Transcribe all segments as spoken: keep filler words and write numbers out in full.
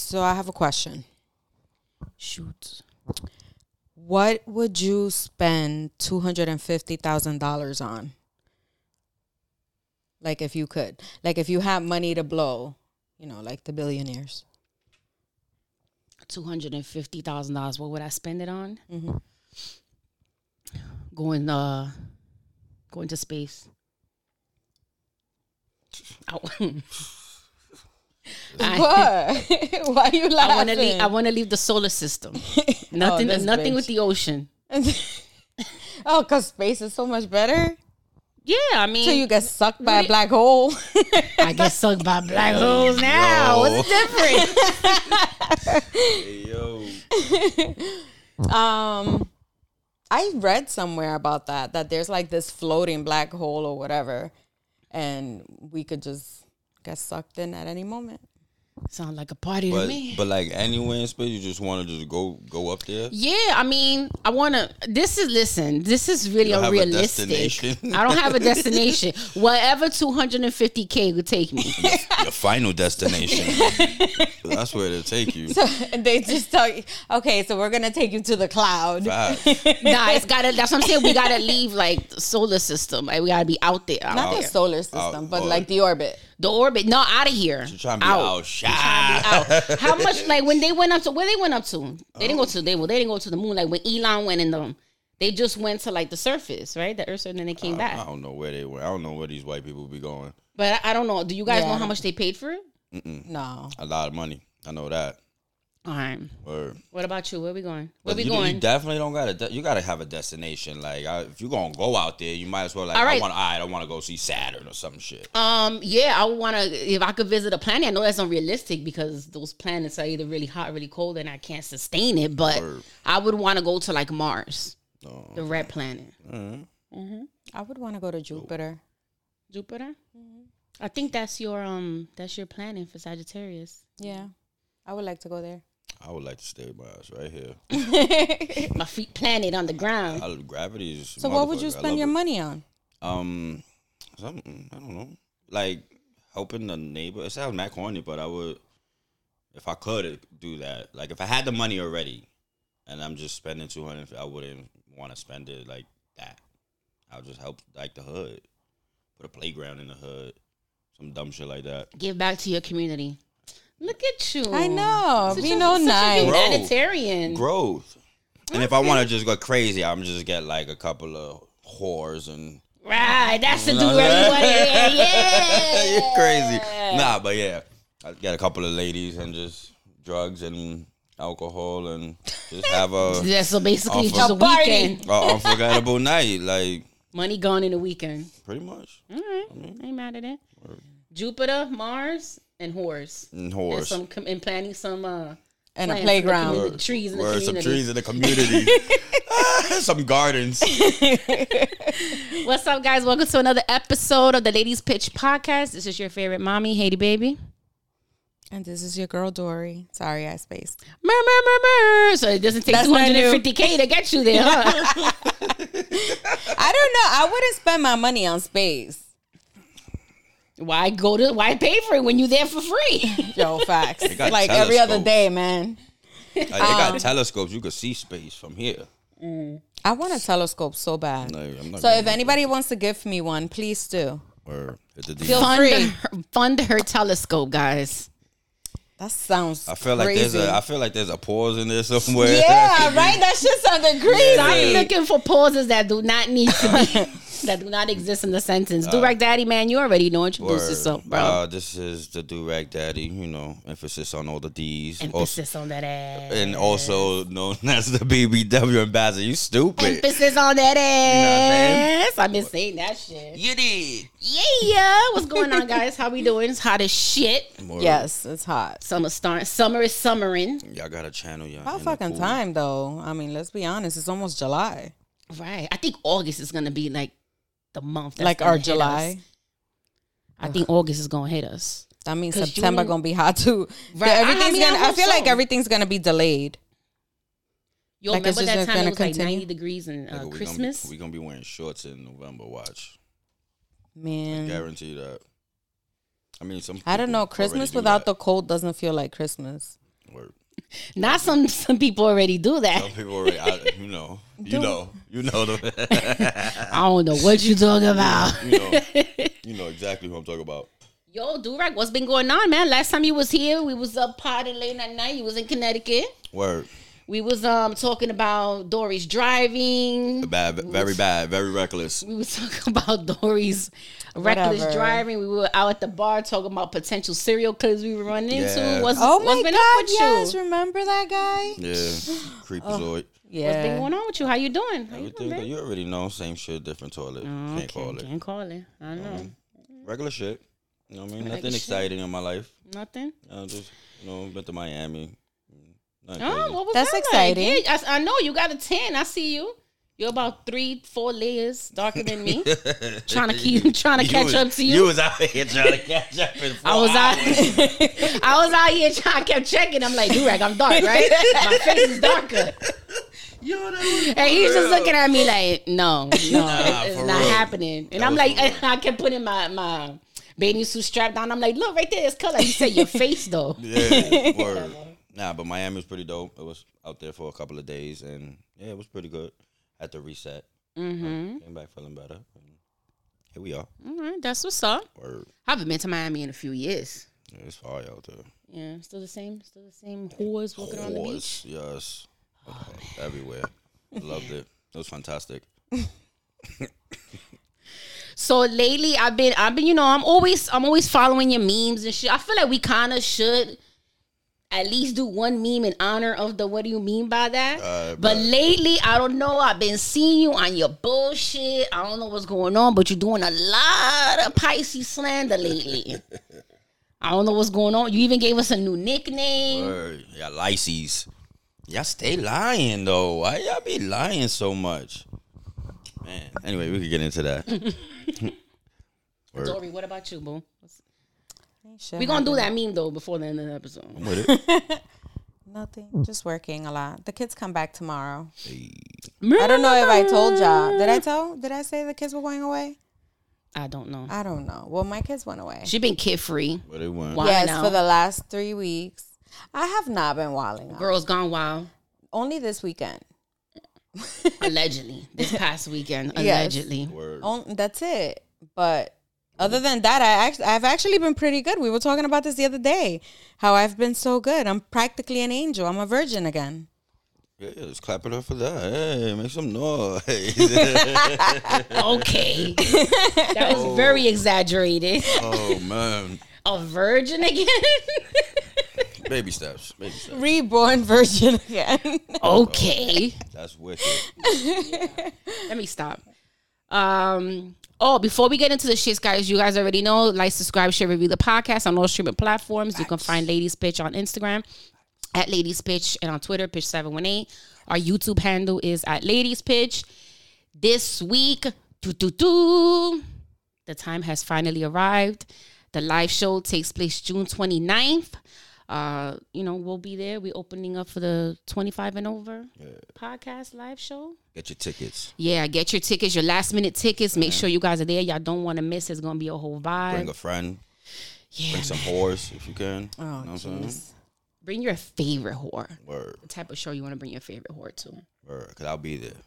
So I have a question. Shoot. What would you spend two hundred and fifty thousand dollars on? Like if you could, like if you had money to blow, you know, like the billionaires. Two hundred and fifty thousand dollars. What would I spend it on? Mm-hmm. Going, uh, going to space. I, I, What? Why are you laughing? I want to leave. I want to leave the solar system. Nothing. Oh, nothing bitch. with the ocean. Oh, because space is so much better. Yeah, I mean, So you get sucked by a black hole. I get sucked by black holes now. Yo. What's the difference? Hey, yo. Um, I read somewhere about that, that there's like this floating black hole or whatever, and we could just get sucked in at any moment. Sound like a party to But me. but like anywhere in space, you just want to just go go up there. Yeah, I mean, I want to. This is listen. This is really You don't have a unrealistic. destination? I don't have a destination. Whatever two hundred and fifty k would take me. Your final destination. That's where it'll take you. So and they just tell you, okay, so we're gonna take you to the cloud. Facts. Nah, it's gotta. That's what I'm saying. We gotta leave like the solar system. Like we gotta be out there. Out Not there. the solar system, Out- but or- like the orbit. The orbit. No, out of here. You're trying to be outside. Out. How much? Like when they went up to where they went up to? They didn't go to. They well, they didn't go to the moon. Like when Elon went in them, they just went to like the surface, right? The Earth, and then they came I, back. I don't know where they went. I don't know where these white people be going. But I, I don't know. Do you guys Yeah. know how much they paid for it? Mm-mm. No. A lot of money. I know that. All right. Word. What about you? Where we going? Where But we you, going? you definitely don't got to. You got to have a destination. Like I, if you're gonna go out there, you might as well. Like All right. I want. I don't want to go see Saturn or some shit. Um, yeah, I would want to, if I could visit a planet. I know that's unrealistic because those planets are either really hot or really cold and I can't sustain it, but Word. I would want to go to like Mars, No. the red planet. Mhm. I would want to go to Jupiter. Jupiter? I think that's your, um, that's your planet for Sagittarius. Yeah. I would like to go there. I would like to stay with my ass right here. My feet planted on the ground. I, gravity is. So what would you motherfucker. I spend love your it. money on? Um, something I don't know, like helping the neighbor. It sounds mad corny, but I would, if I could do that. Like if I had the money already, and I'm just spending two hundred, I wouldn't want to spend it like that. I would just help like the hood, put a playground in the hood, some dumb shit like that. Give back to your community. Look at you. I know. Such Be a- no such a nice. humanitarian. Growth. And if I want to just go crazy, I'm just get like a couple of whores and. Right, that's the You do know what I'm everybody. Yeah. You're crazy. Nah, but yeah, I get a couple of ladies and just drugs and alcohol and just have a, Yeah, so basically, Off just a of- weekend. a unforgettable night. Like Money gone in a weekend. pretty much. All right, ain't mad at it. Jupiter, Mars, and whores. And And horse. some com- and planting some uh And a plants in the playground. community, trees in the Word, some community. trees in the community. Some gardens. What's up, guys? Welcome to another episode of the Ladies Pitch Podcast. This is your favorite mommy, Haiti Baby. And this is your girl, Dory. Sorry, I spaced. Mur, mur, mur, mur. So it doesn't take That's two what I hundred fifty k to get you there, huh? I don't know. I wouldn't spend my money on space. Why go to? Why pay for it when you're there for free? Yo, facts. got Like every other telescopes. day, man. Like, they got telescopes. You could see space from here. I want a telescope so bad. No, I'm not So going if to- anybody wants to gift me one, please do. Or hit the D M. Feel fund, free. her, fund her telescope, guys. That sounds I feel like crazy. there's a. I feel like there's a pause in there somewhere. Yeah, right? That shit sounded crazy. Stop looking for pauses that do not need to be, that do not exist in the sentence. Do Durag Daddy, man, you already know. Introduce Word. yourself, bro. Uh, this is the Durag Daddy. You know, emphasis on all the D's. Also, Emphasis on that ass. and also known as the B B W ambassador. You stupid. Emphasis on that saying? ass. I've been saying that shit. You did. Yeah. What's going on, guys? How we doing? It's hot as shit. Word. Yes, it's hot. Summer starting. Summer is summering. Y'all got a channel, y'all. About in the fucking pool. time, though. I mean, let's be honest. It's almost July. Right. I think August is gonna be like the month. That's like gonna our hit July. us. I think August is gonna hit us. That means 'Cause September June- gonna be hot too. Right. I- I Everything's mean, I gonna. I, hope feel like so. everything's gonna be delayed. Yo, Like, it's remember just that time gonna it was like continue? ninety degrees in uh, Nigga, we Christmas? Gonna be, we gonna be wearing shorts in November. Watch. Man, Guarantee that. I mean, some. I don't people know. already Christmas do without that. the cold doesn't feel like Christmas. Not some some people already do that. Some people already, I, you know, you know, you know the. I don't know what you talking about. you know, you know exactly who I'm talking about. Yo, Durag, what's been going on, man? Last time you was here, we was up partying late at night. You was in Connecticut. Word. We was um talking about Dory's driving. Bad, very bad, very reckless. We was talking about Dory's reckless Whatever. driving. We were out at the bar talking about potential serial killers we were running Yeah. into. What's, Oh what's my been God, up with yes. you? Remember that guy? Yeah, creepazoid. Yeah. What's been going on with you? How you doing? How you Everything doing, that babe? you already know, same shit, different toilet. Oh, Can't call it. Can't call it. I know. Um, regular shit. You know what I mean? Regular Nothing shit. exciting in my life. Nothing. Uh, just you know, been to Miami. Nothing Oh, crazy. what was That's that exciting. Like? Yeah, I, I know you got a ten. I see you. You're about three, four layers darker than me. Trying to keep, trying to catch was, up to you. You was out here trying to catch up in four I was out. hours. I was out here trying. Kept checking. I'm like, Durag, I'm dark, right? My face is darker. Yo, that was And he's just real. looking at me like, no, no, it's, it's for not real. happening. And That I'm was like, for real. I kept putting my my bathing suit strapped down. I'm like, look right there, it's color. He said your face though. Yeah, word. Nah, but Miami was pretty dope. It was out there for a couple of days, and yeah, it was pretty good. Had to reset. Mm-hmm. Came back feeling better. And here we are. All right, that's what's up. Word. I haven't been to Miami in a few years. Yeah, it's fire out there. Yeah, still the same, still the same whores walking on the beach. Whores, yes. Everywhere. I loved it. It was fantastic. So lately, I've been, I've been, you know, I'm always, I'm always following your memes and shit. I feel like we kind of should at least do one meme in honor of the. What do you mean by that? Uh, but but- lately, I don't know. I've been seeing you on your bullshit. I don't know what's going on, but you're doing a lot of Pisces slander lately. I don't know what's going on. You even gave us a new nickname. Word. Yeah, Lyses. Y'all stay lying though. Why y'all be lying so much? Man. Anyway, we could get into that. Word. Dory, what about you, boo? Shit We're gonna do happened. that meme though before the end of the episode. I'm with it. Nothing. Just working a lot. The kids come back tomorrow. Hey. I don't know if I told y'all. Did I tell? Did I say the kids were going away? I don't know. I don't know. Well, my kids went away. She been kid free. Where they went? Why? Yes, now. for the last three weeks. I have not been wilding out. Girls gone wild. Only this weekend. Allegedly, this past weekend. Yes. Allegedly. Word. On, that's it. But other than that, I actually, I've actually been pretty good. We were talking about this the other day. How I've been so good. I'm practically an angel. I'm a virgin again. Yeah, let's clap it up for that. Hey, make some noise. Okay, that was very exaggerated. Oh man. A virgin again? Baby steps. Baby steps. Reborn virgin again. Okay, That's wicked. let me stop. Um. Oh, before we get into the shits, guys, you guys already know. Like, subscribe, share, review the podcast on all streaming platforms. You can find Ladies Pitch on Instagram at Ladies Pitch and on Twitter, Pitch seven one eight. Our YouTube handle is at Ladies Pitch. This week, doo, doo, doo, the time has finally arrived. The live show takes place June twenty-ninth. Uh, you know, we'll be there. We're opening up for the twenty-five and over podcast live show. Get your tickets. Yeah, get your tickets, your last minute tickets. Make sure you guys are there. Y'all don't want to miss. It's going to be a whole vibe. Bring a friend. yeah, Bring some whores if you can. Oh, you know what I'm saying? jeez. bring your favorite whore. Word. The type of show you want to bring your favorite whore to. Word. Because I'll be there.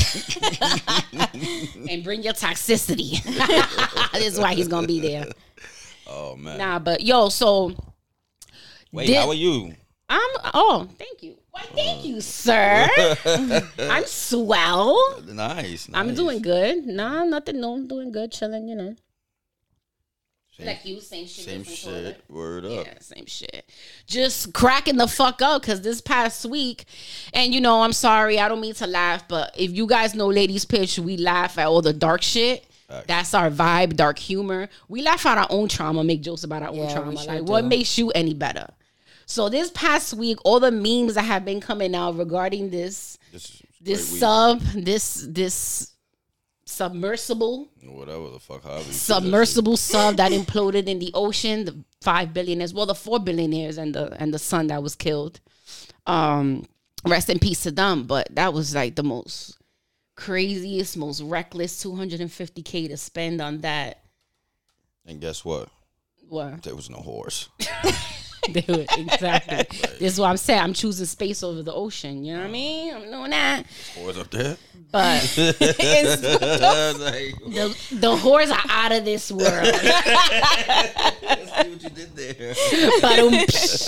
And bring your toxicity. This is why he's going to be there. Oh, man. Nah, but yo, so Wait, did- how are you? I'm, oh, thank you. Why, thank you, sir. I'm swell. Nice, nice. I'm doing good. Nah, nothing new. I'm doing good, chilling, you know. Same, Like you, same shit. same different shit. toilet. Word up. Yeah, same shit. Just cracking the fuck up because this past week, and you know, I'm sorry, I don't mean to laugh, but if you guys know Ladies Pitch, we laugh at all the dark shit. Facts. That's our vibe, dark humor. We laugh at our own trauma, make jokes about our Yeah, own we trauma. sure Like, do. what makes you any better? So this past week, all the memes that have been coming out regarding this, This is this great week. sub, this this submersible. Whatever the fuck, however you Submersible sub that imploded in the ocean. The five billionaires, well, the four billionaires and the and the son that was killed. Um, rest in peace to them. But that was like the most craziest, most reckless two hundred fifty K to spend on that. And guess what? What? There was no horse. They would, exactly. This is what I'm saying. I'm choosing space over the ocean. You know what I mean? I'm doing that. What's up there? But It's- the the whores are out of this world. Let's see what you did there. But, um,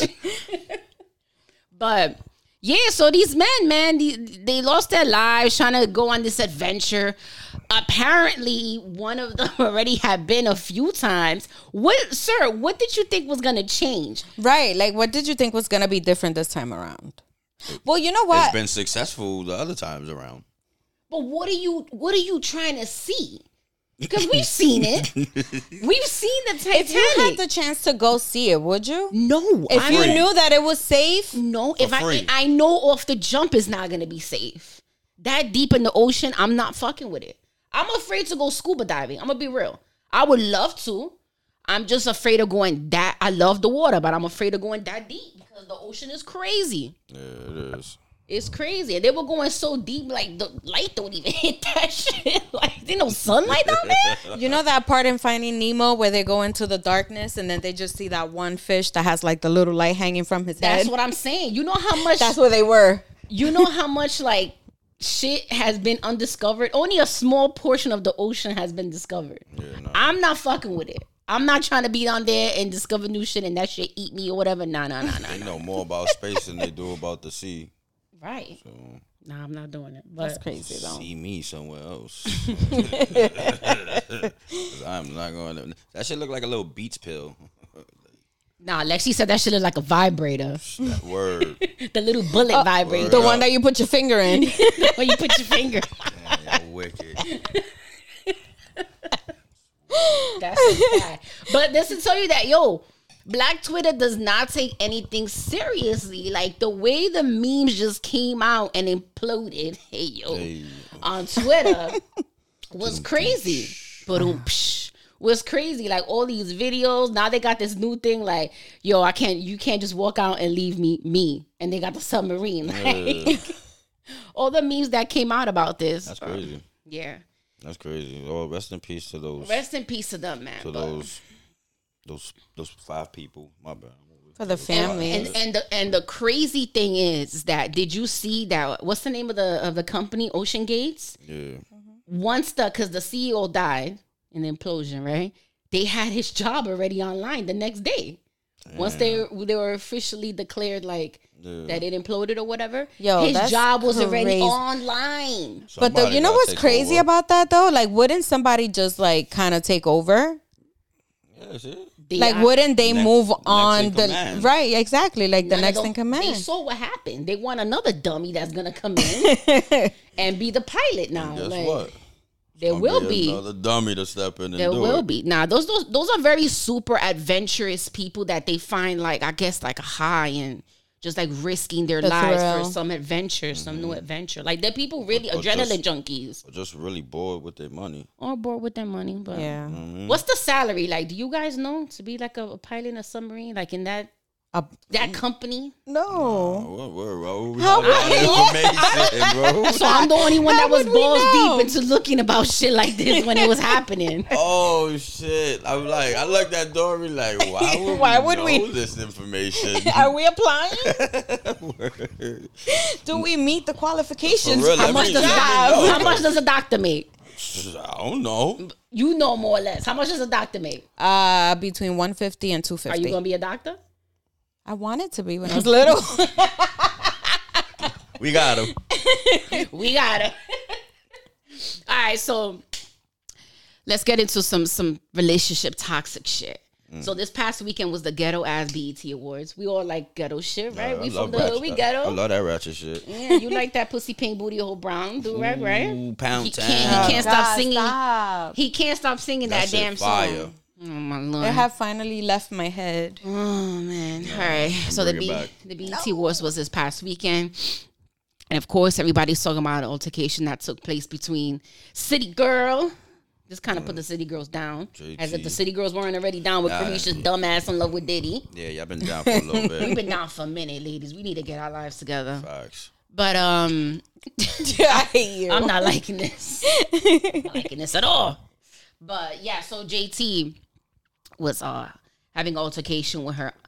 but yeah, so these men, man, they, they lost their lives trying to go on this adventure. Apparently, one of them already had been a few times. What, sir? What did you think was gonna change? right. Like, what did you think was going to be different this time around? Well, you know what? It's been successful the other times around. But what are you? What are you trying to see? Because we've seen it. We've seen the Titanic. If you had the chance to go see it, would you? no, If I you Free. knew that it was safe, no. For If I free. I know off the jump is not gonna be safe. That deep in the ocean, I'm not fucking with it. I'm afraid to go scuba diving. I'm gonna be real. I would love to. I'm just afraid of going that. I love the water, but I'm afraid of going that deep because the ocean is crazy. Yeah, it is. It's crazy. And they were going so deep, like the light don't even hit that shit. Like, there's no sunlight down there. you know that part in Finding Nemo where they go into the darkness and then they just see that one fish that has like the little light hanging from his That's head? what I'm saying. You know how much That's where they were. you know how much like shit has been undiscovered? Only a small portion of the ocean has been discovered. Yeah, no. I'm not fucking with it. I'm not trying to be down there and discover new shit and that shit eat me or whatever. Nah, nah, nah, nah. They know more about space than they do about the sea. Right. So Nah, I'm not doing it. But That's crazy though. see me somewhere else. 'Cause I'm not going to. That shit look like a little Beats pill. nah, Lexi said that shit look like a vibrator. That word. The little bullet vibrator. The one that you put your finger in. Where you put your finger. Man, you're wicked. That's a fact. But this to tell you that, yo, Black Twitter does not take anything seriously. Like the way the memes just came out and imploded, hey yo, Hey. on Twitter was crazy. But was crazy. Like all these videos. Now they got this new thing. Like, yo, I can't. You can't just walk out and leave me. Me. And they got the submarine. Like all the memes that came out about this. That's crazy. Yeah. That's crazy. Oh, rest in peace to those. Rest in peace to them, man. to But- those. Those those five people. My bad. For the family. And and the and the crazy thing is that did you see that? What's the name of the of the company? Ocean Gates. Yeah. Once the because the C E O died in the implosion, right? They had his job already online the next day. Once they they were officially declared like Yeah. that it imploded or whatever, Yo, his that's job was already crazy. online. But the, Somebody you know gotta what's take crazy over. about that though? Like, wouldn't somebody just like kind of take over? Yeah, that's it. They Like, are- wouldn't they Next- move next on in the command. right? Exactly, like the none of next them- in command. They saw what happened. They want another dummy that's gonna come in and be the pilot now. Guess Like, what? there Gonna will be. another dummy to step in and There do will it. be. Nah, those those those are very super adventurous people that they find like I guess like a high and just like risking their The lives thrill. for some adventure, some new adventure. Like they're people really Or adrenaline just- junkies. Or just really bored with their money. Or bored with their money. But yeah, what's the salary like? Do you guys know to be like a, a pilot in a submarine, like in that Uh, that company? no. What, what, what, we How got all would- that information, bro. So I'm the only one How that was would we balls know? deep into looking about shit like this when it was happening. Oh shit! I'm like, I looked at Dory like, why would Why we would know we- this information? Are we applying? Word. Do we meet the qualifications? For real, How let much me- does let me a, know. how much does a doctor make? I don't know. You know more or less. How much does a doctor make? Uh, between one fifty and two Are fifty. you gonna be a doctor? I wanted to be when I was little. We got him. We gotta. All right, so let's get into some some relationship toxic shit. Mm. So this past weekend was the ghetto ass B E T Awards. We all like ghetto shit, right? I we love from the hood, ratchet- we I ghetto. love that ratchet shit. Yeah, you like that pussy pink booty hole brown, do right, right? Ooh, pound He town. can't, he can't stop God, singing. stop. He can't stop singing That that, shit damn fire. song. Oh my lord! It have finally left my head. Oh man! All right. So the bring it B, back. the B E T Awards was this past weekend, and of course, everybody's talking about an altercation that took place between City Girl. Just kind of put the City Girls down, J T. as if the City Girls weren't already down with Nah. Carisha's dumbass in love with Diddy. Yeah, y'all been down for a little We've bit. been down for a minute, ladies. We need to get our lives together. Facts. But um, I hate you. I'm not liking this. I'm not liking this at all. But yeah, so J T was uh having an altercation with her,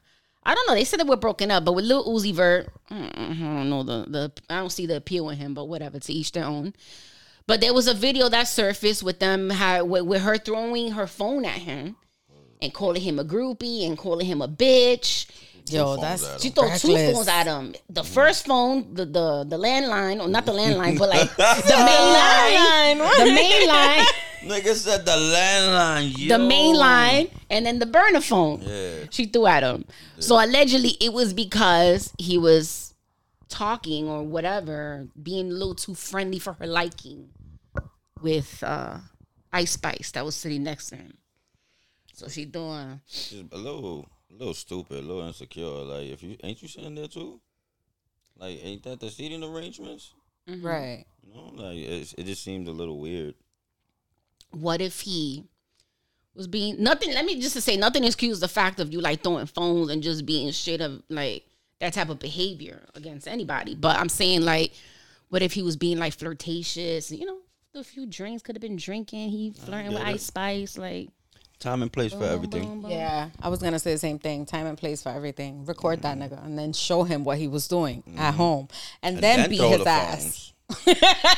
I don't know. They said that we're broken up, but with Lil Uzi Vert, mm, I don't know the the. I don't see the appeal in him, but whatever. To each their own. But there was a video that surfaced with them how, with, with her throwing her phone at him and calling him a groupie and calling him a bitch. Yo, that's She threw two reckless. phones at him. The first phone, the the the landline, or not the landline, but like the main line, the main line, Nigga said the landline. Yo. the main line, and then the burner phone. Yeah. She threw at him. Yeah. So allegedly, it was because he was talking or whatever, being a little too friendly for her liking with uh, Ice Spice that was sitting next to him. So she doing. She's a little. A little stupid, a little insecure. Like, if you ain't you sitting there too? Like, ain't that the seating arrangements? Mm-hmm. Right. You know, like it's, it just seemed a little weird. What if he was being nothing? Let me just to say nothing excuses the fact of you like throwing phones and just being straight up like that type of behavior against anybody. But I'm saying like, what if he was being like flirtatious? You know, a few drinks could have been drinking. He flirting with it. Ice Spice, like. Time and place for everything. Boom, boom. Yeah, I was gonna say the same thing. Time and place for everything. Record that nigga and then show him what he was doing at home, and, And then, then beat throw his the ass. phones.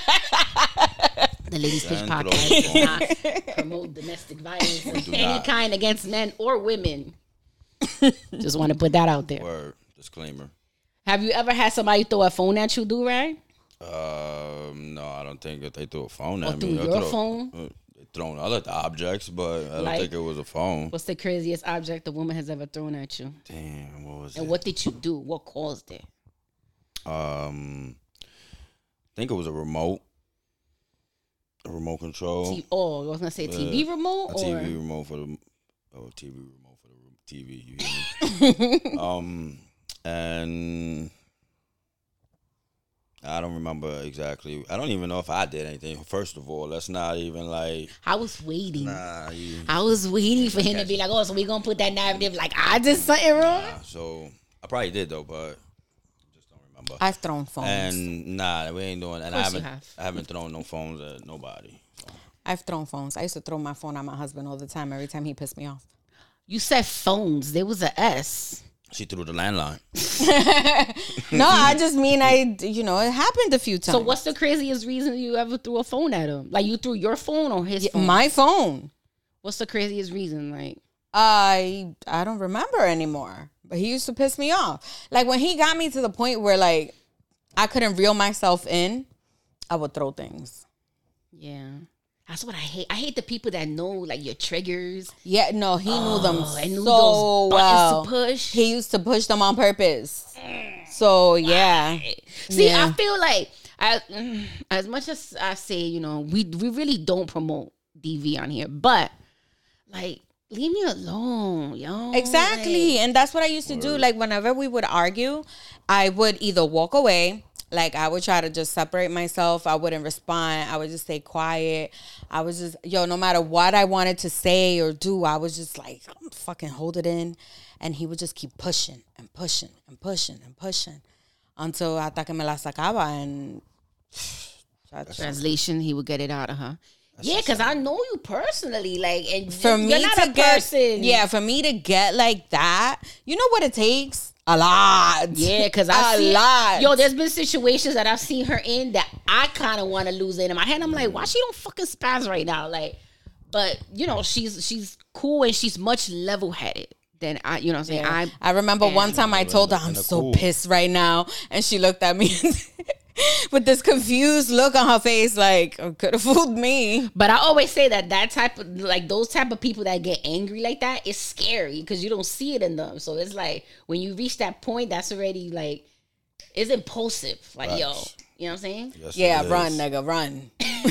The Ladies Pitch Then podcast throw does the not promote domestic violence of Do any not. kind against men or women. Just want to put that out there. Word. Disclaimer. Have you ever had somebody throw a phone at you, do right? Um, no, I don't think that they threw a phone Or at threw me. I your throw- phone? uh, They thrown other objects, but I don't Like- think it was a phone. What's the craziest object a woman has ever thrown at you? Damn, what was And it? what did you do? What caused it? Um, I think it was a remote. A remote control. T- oh, I was gonna say T V remote A or T V remote for the oh T V remote for the T V. You hear me? um, and I don't remember exactly. I don't even know if I did anything. First of all, that's not even like. I was waiting. Nah, you, I was waiting for him to be like, "Oh, so we gonna put that narrative like I did something wrong." nah, so I probably did though, but just don't remember. I've thrown phones. And nah, we ain't doing. And I course you haven't. have. I haven't thrown no phones at nobody. So. I've thrown phones. I used to throw my phone at my husband all the time. Every time he pissed me off. You said phones. There was a S. She threw the landline. No, I just mean I. You know, it happened a few times. So what's the craziest reason you ever threw a phone at him? Like you threw your phone or his phone? my phone? What's the craziest reason? Like I I don't remember anymore. But he used to piss me off. Like when he got me to the point where like I couldn't reel myself in, I would throw things. yeah. That's what I hate. I hate the people that know like your triggers. Yeah, no, he knew them Oh, I knew so those buttons well. to push. He used to push them on purpose. So yeah, See, Yeah. I feel like I, mm, as much as I say, you know, we we really don't promote D V on here, but like, leave me alone, yo. exactly. Like, And that's what I used to do. Like whenever we would argue, I would either walk away. Like I would try to just separate myself. I wouldn't respond. I would just stay quiet. I was just, yo, no matter what I wanted to say or do, I was just like, fucking hold it in. And he would just keep pushing and pushing and pushing and pushing until hasta que me la sacaba. And translation, he would get it out of her. Yeah, because I know you personally, like, and for you're me not to a get, person. yeah, for me to get like that, you know what it takes? A lot. Yeah, because I a see, lot. yo, there's been situations that I've seen her in that I kind of want to lose it in my head. I'm like, why she don't fucking spaz right now? Like, but you know, she's she's cool and she's much level headed than I. You know what I'm saying? Yeah. I I remember one time I told her I'm and a so cool. pissed right now, and she looked at me with this confused look on her face, like could have fooled me. But I always say that that type of like those type of people that get angry like that is scary because you don't see it in them. So it's like when you reach that point, that's already like it's impulsive. Like yo, Facts. you know what I'm saying? Yes, Yeah, it run, is. nigga, run,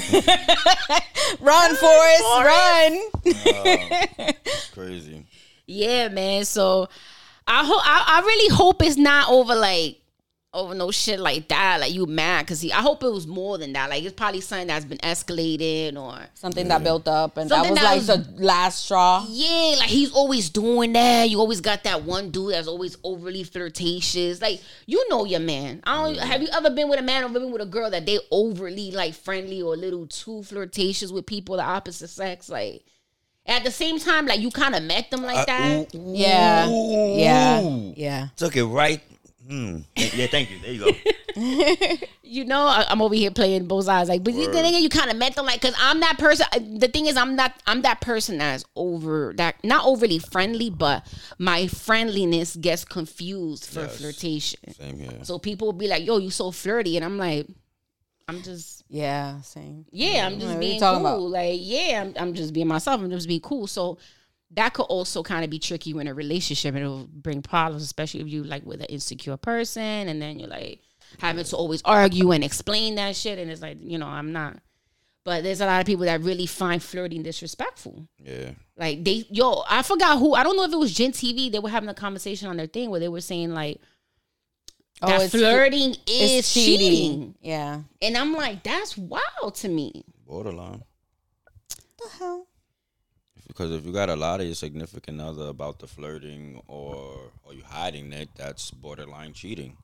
run, Forrest, run. It's crazy. Yeah, man. So I hope I, I really hope it's not over like over no shit like that. Like you mad because I hope it was more than that. Like it's probably something that's been escalated or Something that built up, and Something that was that like the last straw. yeah, like he's always doing that. You always got that one dude that's always overly flirtatious. Like you know your man. I don't. Have you ever been with a man or been with a girl that they overly like friendly or a little too flirtatious with people the opposite sex? Like At the same time, like you kind of met them like Uh, that. ooh, Yeah. ooh. Yeah. Yeah. Took it right. Hmm. Yeah, thank you. There you go. You know, I, I'm over here playing both sides. Like, but you, Word. then again, you kind of met them like, cause I'm that person. The thing is, I'm not. I'm that person that's over that, not overly friendly, but my friendliness gets confused for Yes. flirtation. Same here. So people will be like, "Yo, you so flirty," and I'm like, I'm just. Yeah. Same. Yeah, I'm just What are you being talking cool. about? Like, yeah, I'm, I'm just being myself. I'm just being cool. So that could also kind of be tricky in a relationship, and it'll bring problems, especially if you like with an insecure person, and then you're like having to always argue and explain that shit. And it's like, you know, I'm not. But there's a lot of people that really find flirting disrespectful. Yeah. Like they, yo, I forgot who. I don't know if it was Gen T V. They were having a conversation on their thing where they were saying like Oh, that it's- flirting is It's cheating. cheating. Yeah. And I'm like, that's wild to me. Borderline. What the hell? Because if you got a lot of your significant other about the flirting or or you hiding it, that's borderline cheating.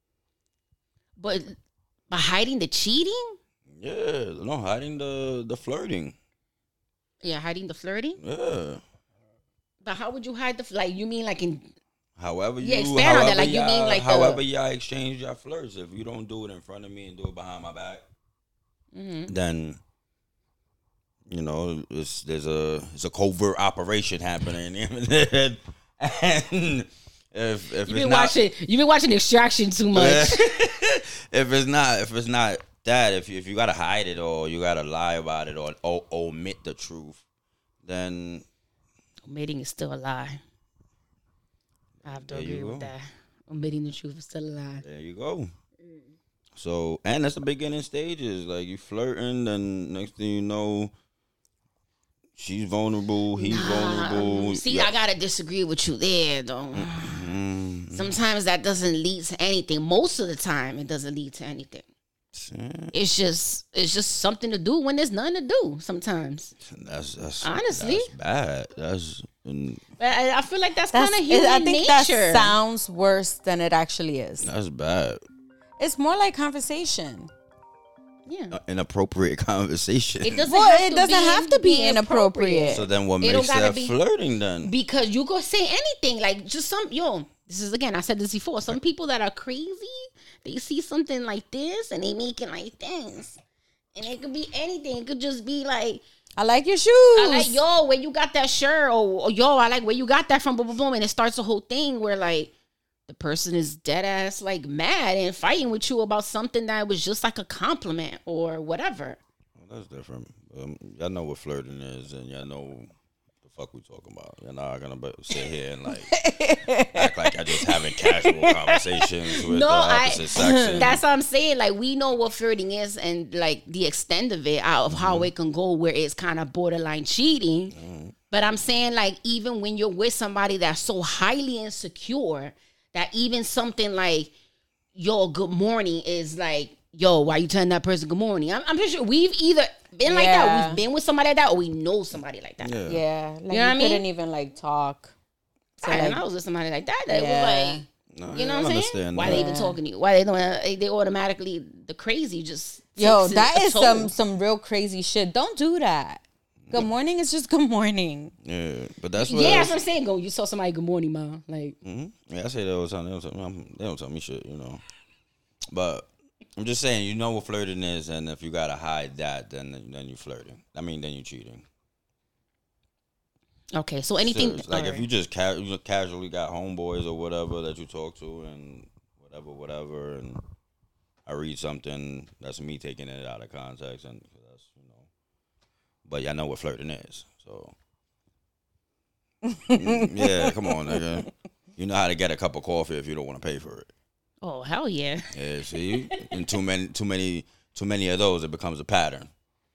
But by hiding the cheating? Yeah, no, hiding the the flirting. Yeah, hiding the flirting. Yeah. But how would you hide the like? You mean like in? However you, Yeah, expand on that, however like, you mean y'all- like the- however y'all exchange your flirts. If you don't do it in front of me and do it behind my back, Mm-hmm. then you know it's there's a it's a covert operation happening. and if if You've it's been not, watching. You've been watching Extraction too much. if it's not if it's not that if you, if you gotta hide it or you gotta lie about it or, or omit the truth, then Omitting is still a lie. I have to There you agree with go. that. Omitting the truth is still a lie. there you go. So and that's the beginning stages. Like you flirting, then next thing you know, she's vulnerable, he's vulnerable. See, Yeah. I gotta disagree with you there, though. Mm, Sometimes that doesn't lead to anything. Most of the time, it doesn't lead to anything. It's just, it's just something to do when there's nothing to do. Sometimes, that's that's Honestly. that's bad. That's mm, but I, I feel like that's, That's, kind of it- human I think nature. that sounds worse than it actually is. that's bad. It's more like conversation. yeah, Uh, inappropriate conversation. it doesn't. Well, have it to doesn't be have to be inappropriate. So then what It don't makes gotta that be- flirting then? Because you go say anything, like just some yo. This is again, I said this before. Some people that are crazy, they see something like this and they make it like this, and it could be anything. It could just be like, I like your shoes. I like yo, where you got that shirt, or, or yo, I like where you got that from, boom, boom, boom, and it starts a whole thing where like the person is dead ass like mad and fighting with you about something that was just like a compliment or whatever. Well, that's different. Um, y'all know what flirting is, and y'all know what the fuck we talking about. You're not gonna be- sit here and like act like I just having casual conversations with No, the I. opposite sex. and- That's what I'm saying. Like we know what flirting is and like the extent of it, out of how it can go, where it's kind of borderline cheating. But I'm saying like even when you're with somebody that's so highly insecure that even something like yo good morning is like yo why you telling that person good morning? I'm, I'm pretty sure we've either been like that, Yeah. we've been with somebody like that, or we know somebody like that. yeah. Yeah, like You know you, what I mean? couldn't even like talk. So, And like, I was with somebody like that. That Yeah. was like. No, You know I what I'm saying? understand Why that. they even talking to you? Why they don't? They automatically the crazy just yo, takes it that a is toll. some some real crazy shit. Don't do that. Good morning is just good morning. Yeah, but that's what. Yeah, that's what I'm saying. Go, you saw somebody. Good morning, mom. Like, hmm Yeah, I say that all the time. They don't, tell me, I'm- they don't tell me shit, you know. But I'm just saying, you know what flirting is, and if you gotta hide that, then then you flirting. I mean, then you cheating. okay, so anything Serious. Like if alright. you just ca- you just casually got homeboys or whatever that you talk to, and whatever, whatever, and I read something that's me taking it out of context, and that's you know. But y'all know what flirting is, so. Mm, yeah, come on, nigga. You know how to get a cup of coffee if you don't want to pay for it. oh hell yeah, Yeah, see, and too many, too many, too many of those, it becomes a pattern.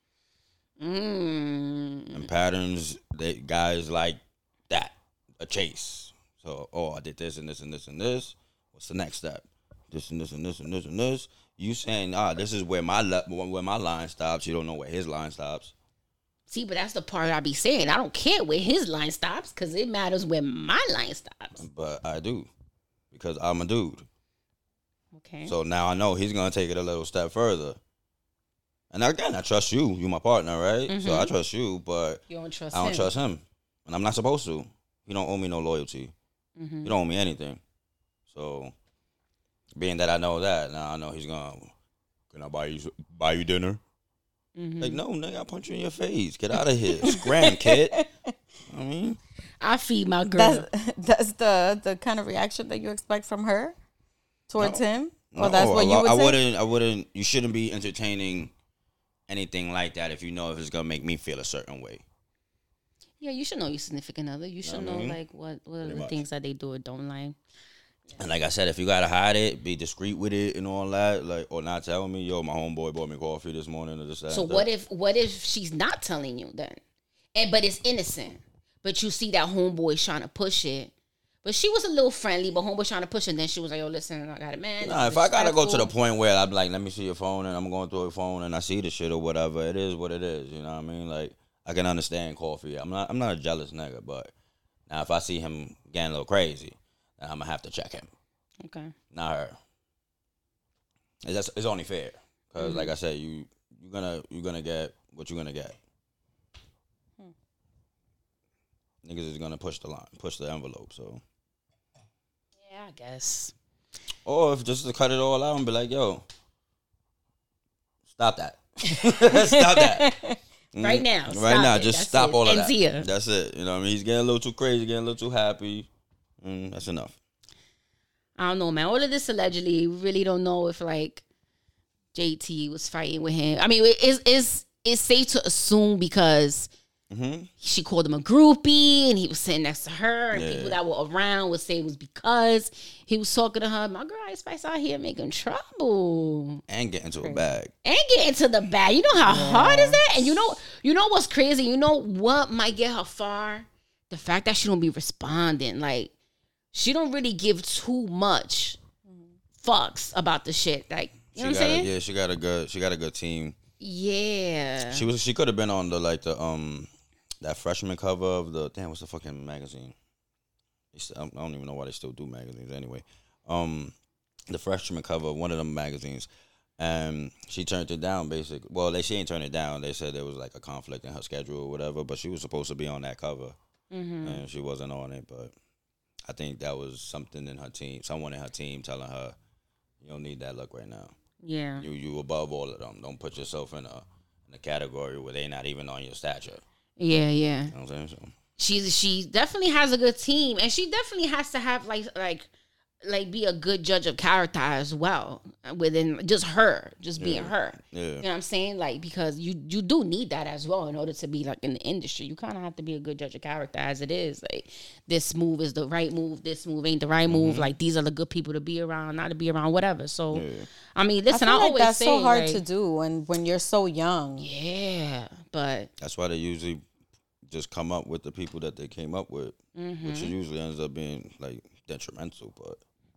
mm. And patterns, they guys like that, a chase. So, oh, I did this and this and this and this. What's the next step? This and this and this and this and this. You saying, ah, this is where my le- where my line stops. You don't know where his line stops. See, but that's the part I be saying. I don't care where his line stops because it matters where my line stops. But I do, because I'm a dude. Okay. So now I know he's gonna take it a little step further. And again, I trust you. You my partner, right? Mm-hmm. So I trust you, but you don't trust I don't him. trust him, and I'm not supposed to. You don't owe me no loyalty. Mm-hmm. You don't owe me anything. So, being that I know that, now I know he's gonna. Can I buy you buy you dinner? Mm-hmm. Like, no, nigga, I punch you in your face. Get out of here, scram, kid. I mean, I feed my girl. That's, that's the the kind of reaction that you expect from her towards no. him, or no, that's what you would I, I say? wouldn't. I wouldn't. You shouldn't be entertaining anything like that if you know if it's gonna make me feel a certain way. Yeah, you should know your significant other. You should know, know like what what are the much. things that they do or don't like. And like I said, if you gotta hide it, be discreet with it and all that, like, or not telling me, yo, my homeboy bought me coffee this morning or this that. So what if what if she's not telling you then, and but it's innocent, but you see that homeboy trying to push it, but she was a little friendly, but homeboy trying to push it, and then she was like, yo, listen, I got a man. Nah, if I gotta go to the point where I'm like, let me see your phone, and I'm going through your phone, and I see the shit or whatever, it is what it is. You know what I mean? Like, I can understand coffee. I'm not I'm not a jealous nigga, but now if I see him getting a little crazy, then I'm gonna have to check him. Okay. Not her. It's, just, it's only fair because, mm-hmm. like I said, you you're gonna you're gonna get what you're gonna get. Hmm. Niggas is gonna push the line, push the envelope. So. Yeah, I guess. Or if just to cut it all out and be like, yo, stop that, stop that. Right now. Right now, it. just that's stop it. all of Ends that. Here. That's it. You know what I mean? He's getting a little too crazy, getting a little too happy. Mm, that's enough. I don't know, man. All of this allegedly, we really don't know if like J T was fighting with him. I mean, it's it's it's safe to assume because mm-hmm. she called him a groupie and he was sitting next to her, and yeah. people that were around would say it was because he was talking to her. My girl Ice Spice out here making trouble and get into a bag and get into the bag. You know how yeah. hard is that? And you know, you know what's crazy? You know what might get her far? The fact that she don't be responding, like. She don't really give too much fucks about the shit. Like, you know what I'm saying? A, yeah, she got a good she got a good team. Yeah. She was she could have been on the like the um that freshman cover of the damn what's the fucking magazine? I don't even know why they still do magazines anyway. Um the freshman cover of one of them magazines. And she turned it down basically. Well, they she ain't turned it down. They said there was like a conflict in her schedule or whatever, but she was supposed to be on that cover. Mm-hmm. And she wasn't on it, but I think that was something in her team, someone in her team telling her, you don't need that look right now. Yeah. You you above all of them. Don't put yourself in a in a category where they're not even on your stature. Yeah, yeah. You know what I'm saying? So. She she definitely has a good team, and she definitely has to have like like like be a good judge of character as well within just her, just being yeah. her. Yeah. You know what I'm saying? Like, because you you do need that as well in order to be like in the industry. You kind of have to be a good judge of character as it is. Like, this move is the right move. This move ain't the right move. Mm-hmm. Like, these are the good people to be around, not to be around, whatever. So, yeah. I mean, listen, I, I like always that's say so hard like, to do when when you're so young. Yeah, but that's why they usually just come up with the people that they came up with, mm-hmm. which usually ends up being like detrimental, but.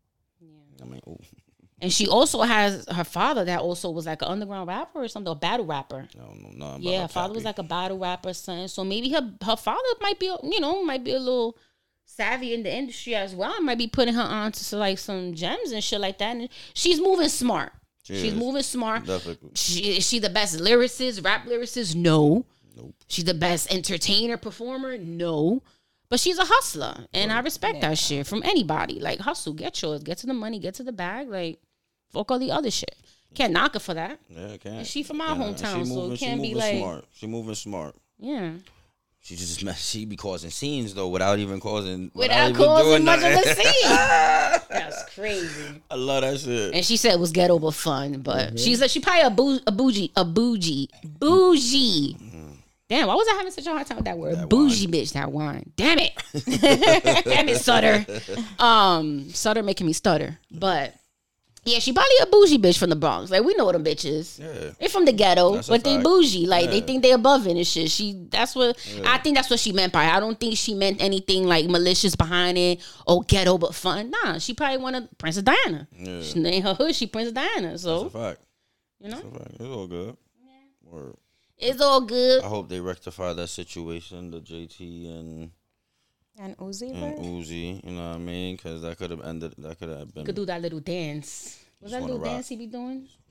I mean, ooh. And she also has her father that also was like an underground rapper or something, a battle rapper. No, no, no. Yeah, her father was like a battle rapper, son. So maybe her her father might be, you know, might be a little savvy in the industry as well. Might be putting her on to like some gems and shit like that. And she's moving smart. She she's is. moving smart. Definitely. She, is she the best lyricist, rap lyricist? No. Nope. She's the best entertainer, performer? No. But she's a hustler, and I respect yeah. that shit from anybody. Like, hustle, get yours, get to the money, get to the bag. Like, fuck all the other shit. Can't knock her for that. Yeah, can't. And she from my yeah, hometown, moving, so it can't be like smart. She moving smart. Yeah. She just she be causing scenes though without even causing without, without causing even much nothing. Of a scene. That's crazy. I love that shit. And she said it was ghetto but fun, but mm-hmm. she's a, she probably a bou, a bougie a bougie bougie. Mm-hmm. Damn, why was I having such a hard time with that word? That bougie wine. Bitch, that wine. Damn it. Damn it, Sutter. Um, Sutter making me stutter. But yeah, she probably a bougie bitch from the Bronx. Like, we know them bitches. Yeah. They from the ghetto, that's but they bougie. Like, yeah. they think they above it and shit. She that's what yeah. I think that's what she meant by it. I don't think she meant anything like malicious behind it or ghetto but fun. Nah, she probably wanted Princess Diana. Yeah. She ain't her hood, she Princess Diana. So that's a fact. You know? That's a fact. It's all good. Yeah. Word. It's all good. I hope they rectify that situation, the J T and and Uzi, and right? Uzi. You know what I mean? Because that could have ended. That could have been. Could do that little dance. Was that little rock. dance he be doing?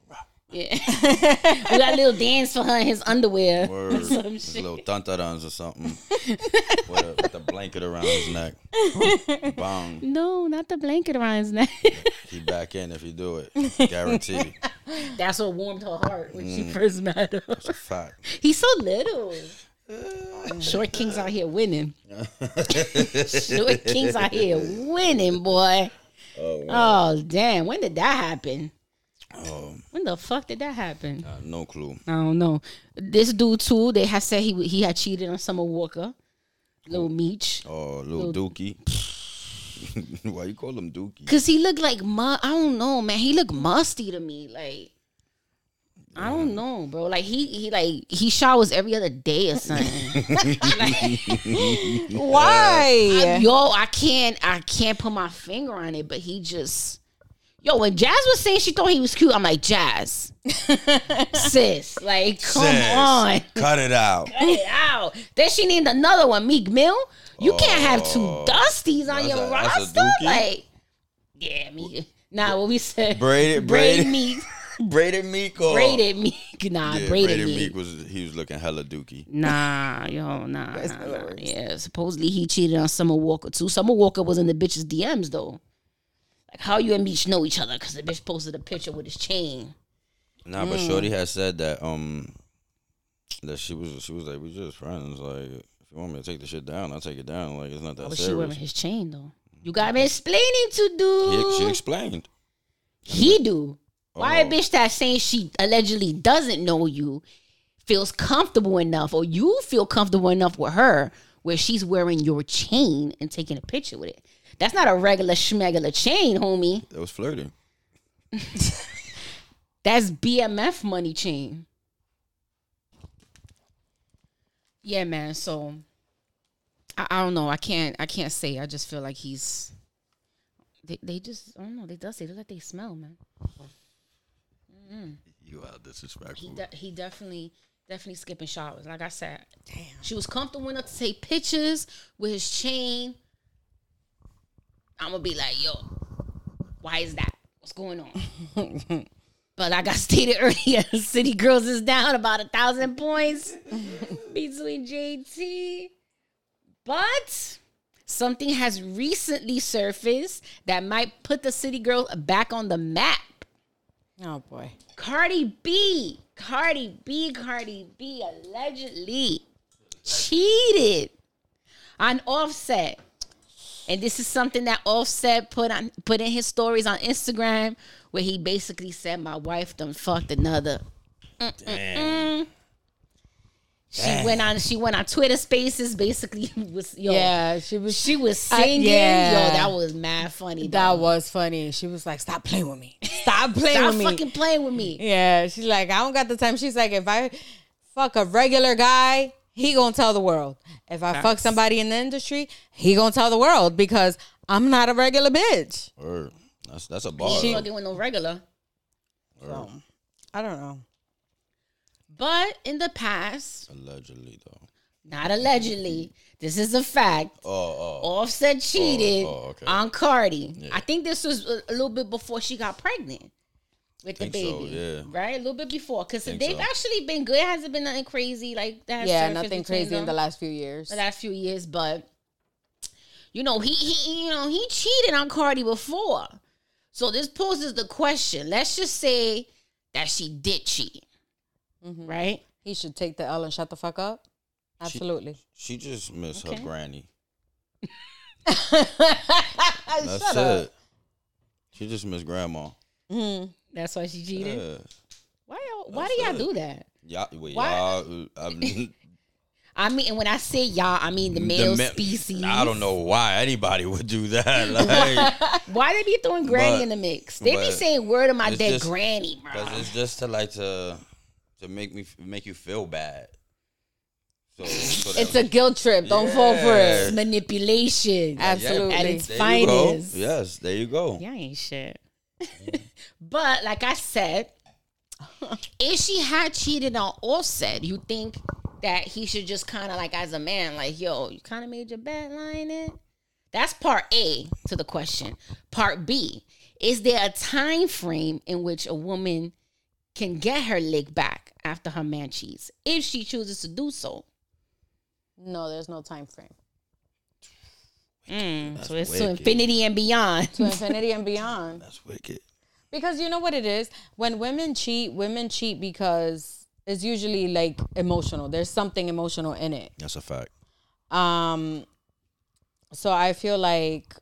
Yeah. We got a little dance for her in his underwear. Word. Some His shit. little tantarans or something. with, a, with a blanket around his neck. Bang. No, not the blanket around his neck. He back in if you do it. Guaranteed. That's what warmed her heart when she first met him. That's a fact. He's so little. Short Kings out here winning. Short Kings out here winning, boy. Oh, Oh, damn. When did that happen? Um, When the fuck did that happen? uh, no clue. I don't know. This dude, too, they had said he he had cheated on Summer Walker. Little Meech. Oh, little, Little- Dookie. Why you call him Dookie? Because he looked like, mu- I don't know, man. He looked musty to me. Like, I don't know, bro. Like, he, he like, he showers every other day or something. Why? Yo, I can't, I can't put my finger on it, but he just, yo, when Jazz was saying she thought he was cute, I'm like, Jazz, sis, like, come Sis, on, cut it out. cut it out. Then she named another one, Meek Mill. You can't have two Oh, Dusties on that's your a- that's a roster, dookie? like, yeah, Meek. Nah, what we said, Braided, braided braided, Meek, braided Meek. Or, braided Meek, nah, Yeah, braided, braided Meek. Meek was he was looking hella Dookie. Nah, yo, nah, That's nah, nah. hilarious. Yeah, supposedly he cheated on Summer Walker too. Summer Walker was in the bitch's D Ms though. Like, how you and Meech know each other? Because the bitch posted a picture with his chain. Nah, but Shorty had said that um that she was she was like, we just friends. Like, if you want me to take the shit down, I'll take it down. Like, it's not that But she wearing serious. his chain though. You got me explaining to He, do. she explained. He do. Why a Oh. bitch that saying she allegedly doesn't know you feels comfortable enough, or you feel comfortable enough with her, where she's wearing your chain and taking a picture with it? That's not a regular schmegular chain, homie. It was flirting. That's B M F money chain. Yeah, man. So I, I don't know. I can't. I can't say. I just feel like he's. They, they just. I don't know. They does. They look like they smell, man. You are He disrespectful. de- he definitely definitely skipping showers. Like I said, damn. She was comfortable enough to take pictures with his chain. I'm gonna be like, yo, why is that? What's going on? But like I stated earlier, City Girls is down about a thousand points between J T. But something has recently surfaced that might put the City Girls back on the map. Oh boy. Cardi B, Cardi B, Cardi B allegedly cheated on Offset. And this is something that Offset put on put in his stories on Instagram, where he basically said, my wife done fucked another. Damn. She went on she went on Twitter Spaces, basically was yo, Yeah, she was. she was I- singing. yeah. Yo, that was mad funny. That dog. was funny. She was like, "Stop playing with me. Stop playing Stop with me." fucking playing with me. Yeah, she's like, "I don't got the time." She's like, "If I fuck a regular guy, he gonna tell the world. If I fuck Facts. somebody in the industry, he gonna tell the world because I'm not a regular bitch." Word. That's that's a bar. She though. fucking with no regular. So, I don't know. But in the past, Allegedly though. not allegedly, this is a fact. Oh, oh. Offset cheated Oh, oh, okay. on Cardi. Yeah. I think this was a, a little bit before she got pregnant with the Think so, baby. yeah. Right? A little bit before. Because Think they've so. actually been good. It hasn't been nothing crazy like that. Yeah, surfaced nothing between crazy in them the last few years. the last few years. But, you know, he, he, you know, he cheated on Cardi before. So this poses the question. Let's just say that she did cheat. Mm-hmm. Right? He should take the L and shut the fuck up. Absolutely. She just missed Okay. her granny. Shut That's up. it. She just missed grandma. Mhm. That's why she cheated. Yeah. Why y'all, why That's do y'all it. do that? Y'all, wait, Why- y'all, uh, I'm- I mean, and when I say y'all, I mean the the male ma- species. I don't know why anybody would do that. Like, Why they be throwing granny But- in the mix? They be but saying word of my it's dead just- granny, bro. Cause it's just to like to to make me make you feel bad. So, so that- It's a guilt trip. Don't fall for Yeah. it. Manipulation. Yeah, Absolutely. At its there you go. finest. Yes, there you go. Yeah, ain't shit. But like I said, if she had cheated on Offset, you think that he should just kind of like, as a man, like, yo, you kind of made your bed lying in? That's part A to the question. Part B, is there a time frame in which a woman can get her lick back after her man cheats if she chooses to do so. No, there's no time frame. Mm, so it's wicked. to infinity and beyond. To infinity and beyond. That's wicked. Because you know what it is? When women cheat, women cheat because it's usually like emotional. There's something emotional in it. That's a fact. Um, so I feel like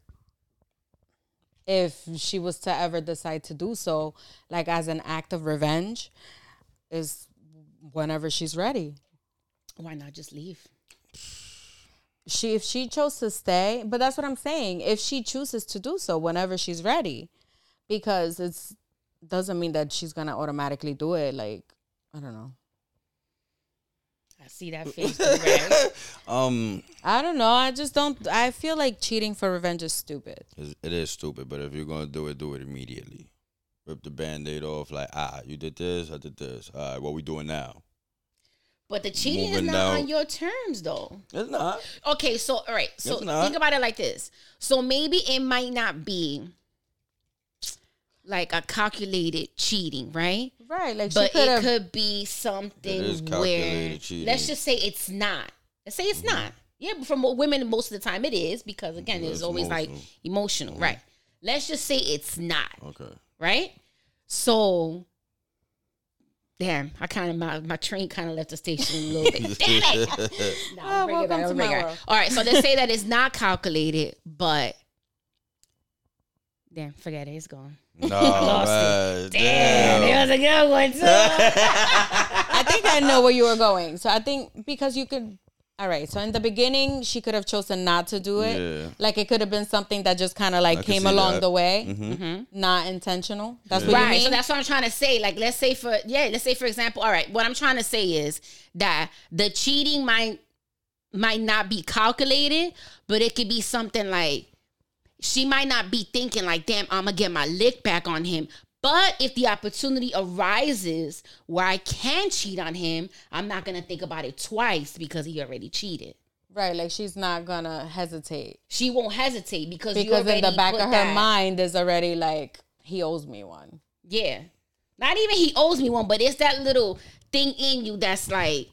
if she was to ever decide to do so, like as an act of revenge, is whenever she's ready. Why not just leave? She if she chose to stay, but that's what I'm saying. If she chooses to do so whenever she's ready, because it's doesn't mean that she's gonna automatically do it. Like, I don't know. I see that face. Right? um, I don't know. I just don't. I feel like cheating for revenge is stupid. it is stupid, but if you're gonna do it, do it immediately. Rip the Band-Aid off. Like, ah, you did this, I did this. All right, what we doing now? But the cheating Moving is not down. on your terms, though. It's not. Okay, so all right. So It's not. think about it like this. So maybe it might not be like a calculated cheating, right? Right. Like, But she could it have. could be something It is where calculated cheating. let's just say it's not. Let's say it's Mm-hmm. not. Yeah, but for mo- women, most of the time it is because again, it's, It's always like emotional. emotional, right? Let's just say it's not, Okay. right? So, damn, I kind of my, my train kind of left the station a little bit. Damn it! Nah, Oh, I'll bring it back, welcome I'll to bring my it back. world. All right, so let's say that it's not calculated, but damn, forget it, it's gone. No, lost man. Damn, it was a good one too. I think I know where you were going. So I think because you could. All right. So in the beginning, she could have chosen not to do it. Yeah. Like it could have been something that just kind of like I can came see along that. the way, Mm-hmm. not intentional. That's what you Right, mean. so that's what I'm trying to say. Like, let's say for yeah, let's say for example, all right, what I'm trying to say is that the cheating might might not be calculated, but it could be something like she might not be thinking like, damn, I'm gonna get my lick back on him. But if the opportunity arises where I can cheat on him, I'm not gonna think about it twice because he already cheated. Right. Like she's not gonna hesitate She won't hesitate because you because in already the back put of her that- mind is already like he owes me one. Yeah. Not even he owes me one, but it's that little thing in you that's like,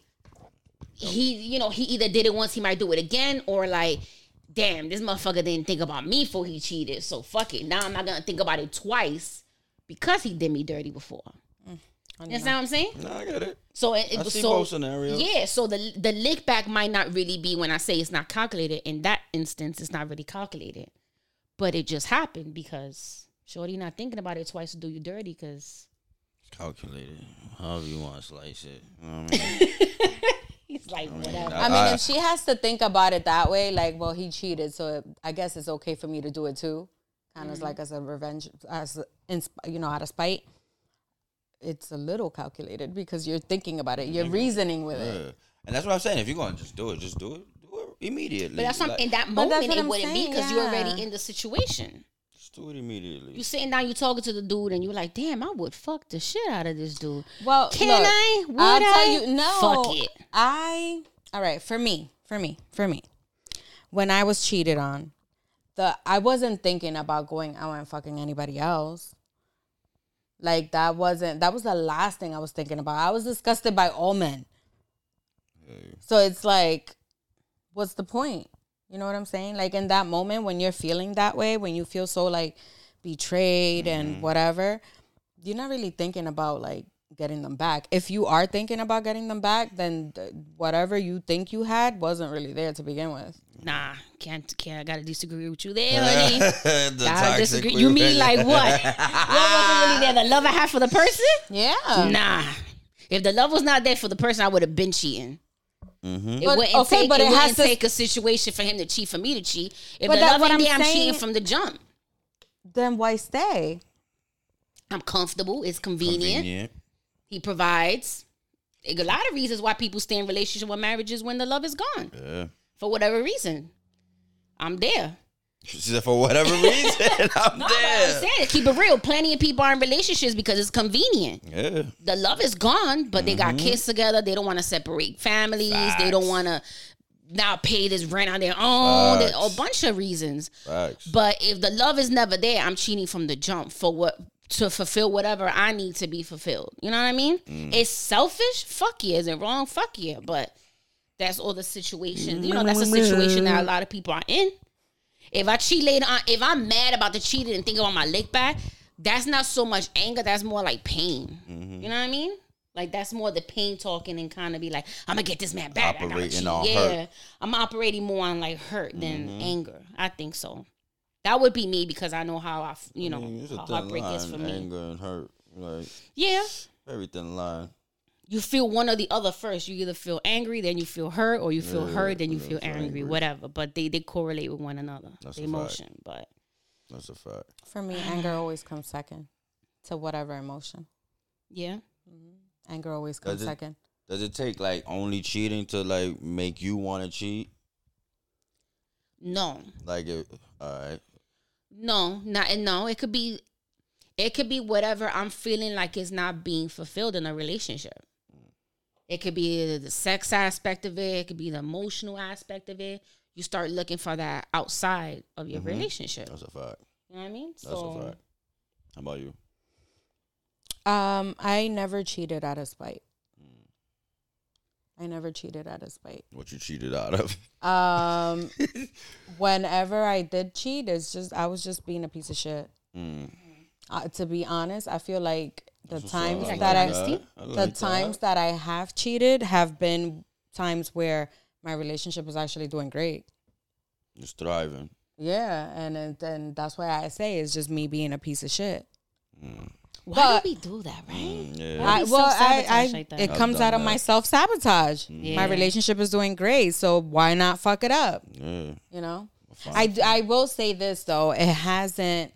he, you know, he either did it once, he might do it again, or like, damn, this motherfucker didn't think about me before he cheated, so fuck it. Now I'm not gonna think about it twice because he did me dirty before. You understand what I'm saying? No, I get it. So it, I it see so both scenarios. yeah. So the the lick back might not really be when I say it's not calculated. In that instance, it's not really calculated, but it just happened because shorty not thinking about it twice to do you dirty because Calculated. However you want to slice it. You know what I mean? he's like whatever. I mean, I- if she has to think about it that way, like, well, he cheated, so it, I guess it's okay for me to do it too, kind of like as a revenge, as a, insp- you know, out of spite. It's a little calculated because you're thinking about it, you're reasoning with it. Yeah. And that's what I'm saying. If you're going to just do it, just do it. Do it immediately. But that's not Like, in that But that's moment. what It I'm wouldn't be saying, because you're already yeah. in the situation. Just do it immediately. You sitting down, you talking to the dude, and you're like, "Damn, I would fuck the shit out of this dude." Well, Can look, I? Would I'll I? tell you, no. Fuck it. I all right for me, for me, for me. When I was cheated on, the I wasn't thinking about going out and fucking anybody else. Like that wasn't that was the last thing I was thinking about. I was disgusted by all men. So it's like, what's the point? You know what I'm saying? Like in that moment when you're feeling that way, when you feel so like betrayed Mm-hmm. and whatever, you're not really thinking about like getting them back. If you are thinking about getting them back, then th- whatever you think you had wasn't really there to begin with. Nah, can't. Can't. I gotta disagree with you there, honey. The Gotta toxic disagree. You mean women. like what? What wasn't really there? The love I have for the person? Yeah. Nah. If the love was not there for the person, I would have been cheating. Mm-hmm. It But- wouldn't okay, take. but it, it wouldn't has to- take a situation for him to cheat for me to cheat. If But the that's love what ain't I'm there, I'm saying. cheating from the jump. Then why stay? I'm comfortable. It's convenient. Convenient. He provides. A lot of reasons why people stay in relationship with marriages when the love is gone. Yeah. For whatever reason. I'm there. She said, for whatever reason, I'm No, but I'm there. saying, keep it real. Plenty of people are in relationships because it's convenient. Yeah. The love is gone, but they got kids together. They don't want to separate families. They don't Facts. want to now pay this rent on their own. There's a Facts. bunch of reasons. Facts. But if the love is never there, I'm cheating from the jump for what to fulfill whatever I need to be fulfilled. You know what I mean? Mm. It's selfish. Fuck yeah. Is it wrong? Fuck yeah. But that's all the situations. You know, that's a situation that a lot of people are in. If I cheat later on, if I'm mad about the cheating and think about my lick back, that's not so much anger. That's more like pain. Mm-hmm. You know what I mean? Like, that's more the pain talking and kind of be like, I'm going to get this man back. Operating on yeah. hurt. I'm operating more on, like, hurt than mm-hmm. anger. I think so. That would be me because I know how, I, you know, I mean, how heartbreak line, is for me. Anger and hurt. Like, yeah. Very thin line. You feel one or the other first. You either feel angry, then you feel hurt, or you feel yeah, hurt, then you feel angry, angry, whatever. But they, they correlate with one another, that's the emotion. Fact. But that's a fact. For me, anger always comes second to whatever emotion. Yeah. Mm-hmm. Anger always comes does it, second. Does it take like only cheating to like make you want to cheat? No. Like it, all right. No, not no. It could be, it could be whatever I'm feeling like is not being fulfilled in a relationship. It could be the sex aspect of it. It could be the emotional aspect of it. You start looking for that outside of your mm-hmm. relationship. That's a fact. You know what I mean? That's so, a fact. How about you? Um, I never cheated out of spite. Mm. I never cheated out of spite. What you cheated out of? Um, whenever I did cheat, it's just I was just being a piece of shit. Mm. Uh, to be honest, I feel like the That's times I that I, that. I like the that. times that I have cheated have been times where my relationship was actually doing great. It's thriving. Yeah, and then that's why I say it's just me being a piece of shit. Mm. Why but, do we do that, right? Mm, yeah. I, well, I, I like that? it I've comes out of that. my self sabotage. Yeah. My relationship is doing great, so why not fuck it up? Yeah. You know, I, I will say this though, it hasn't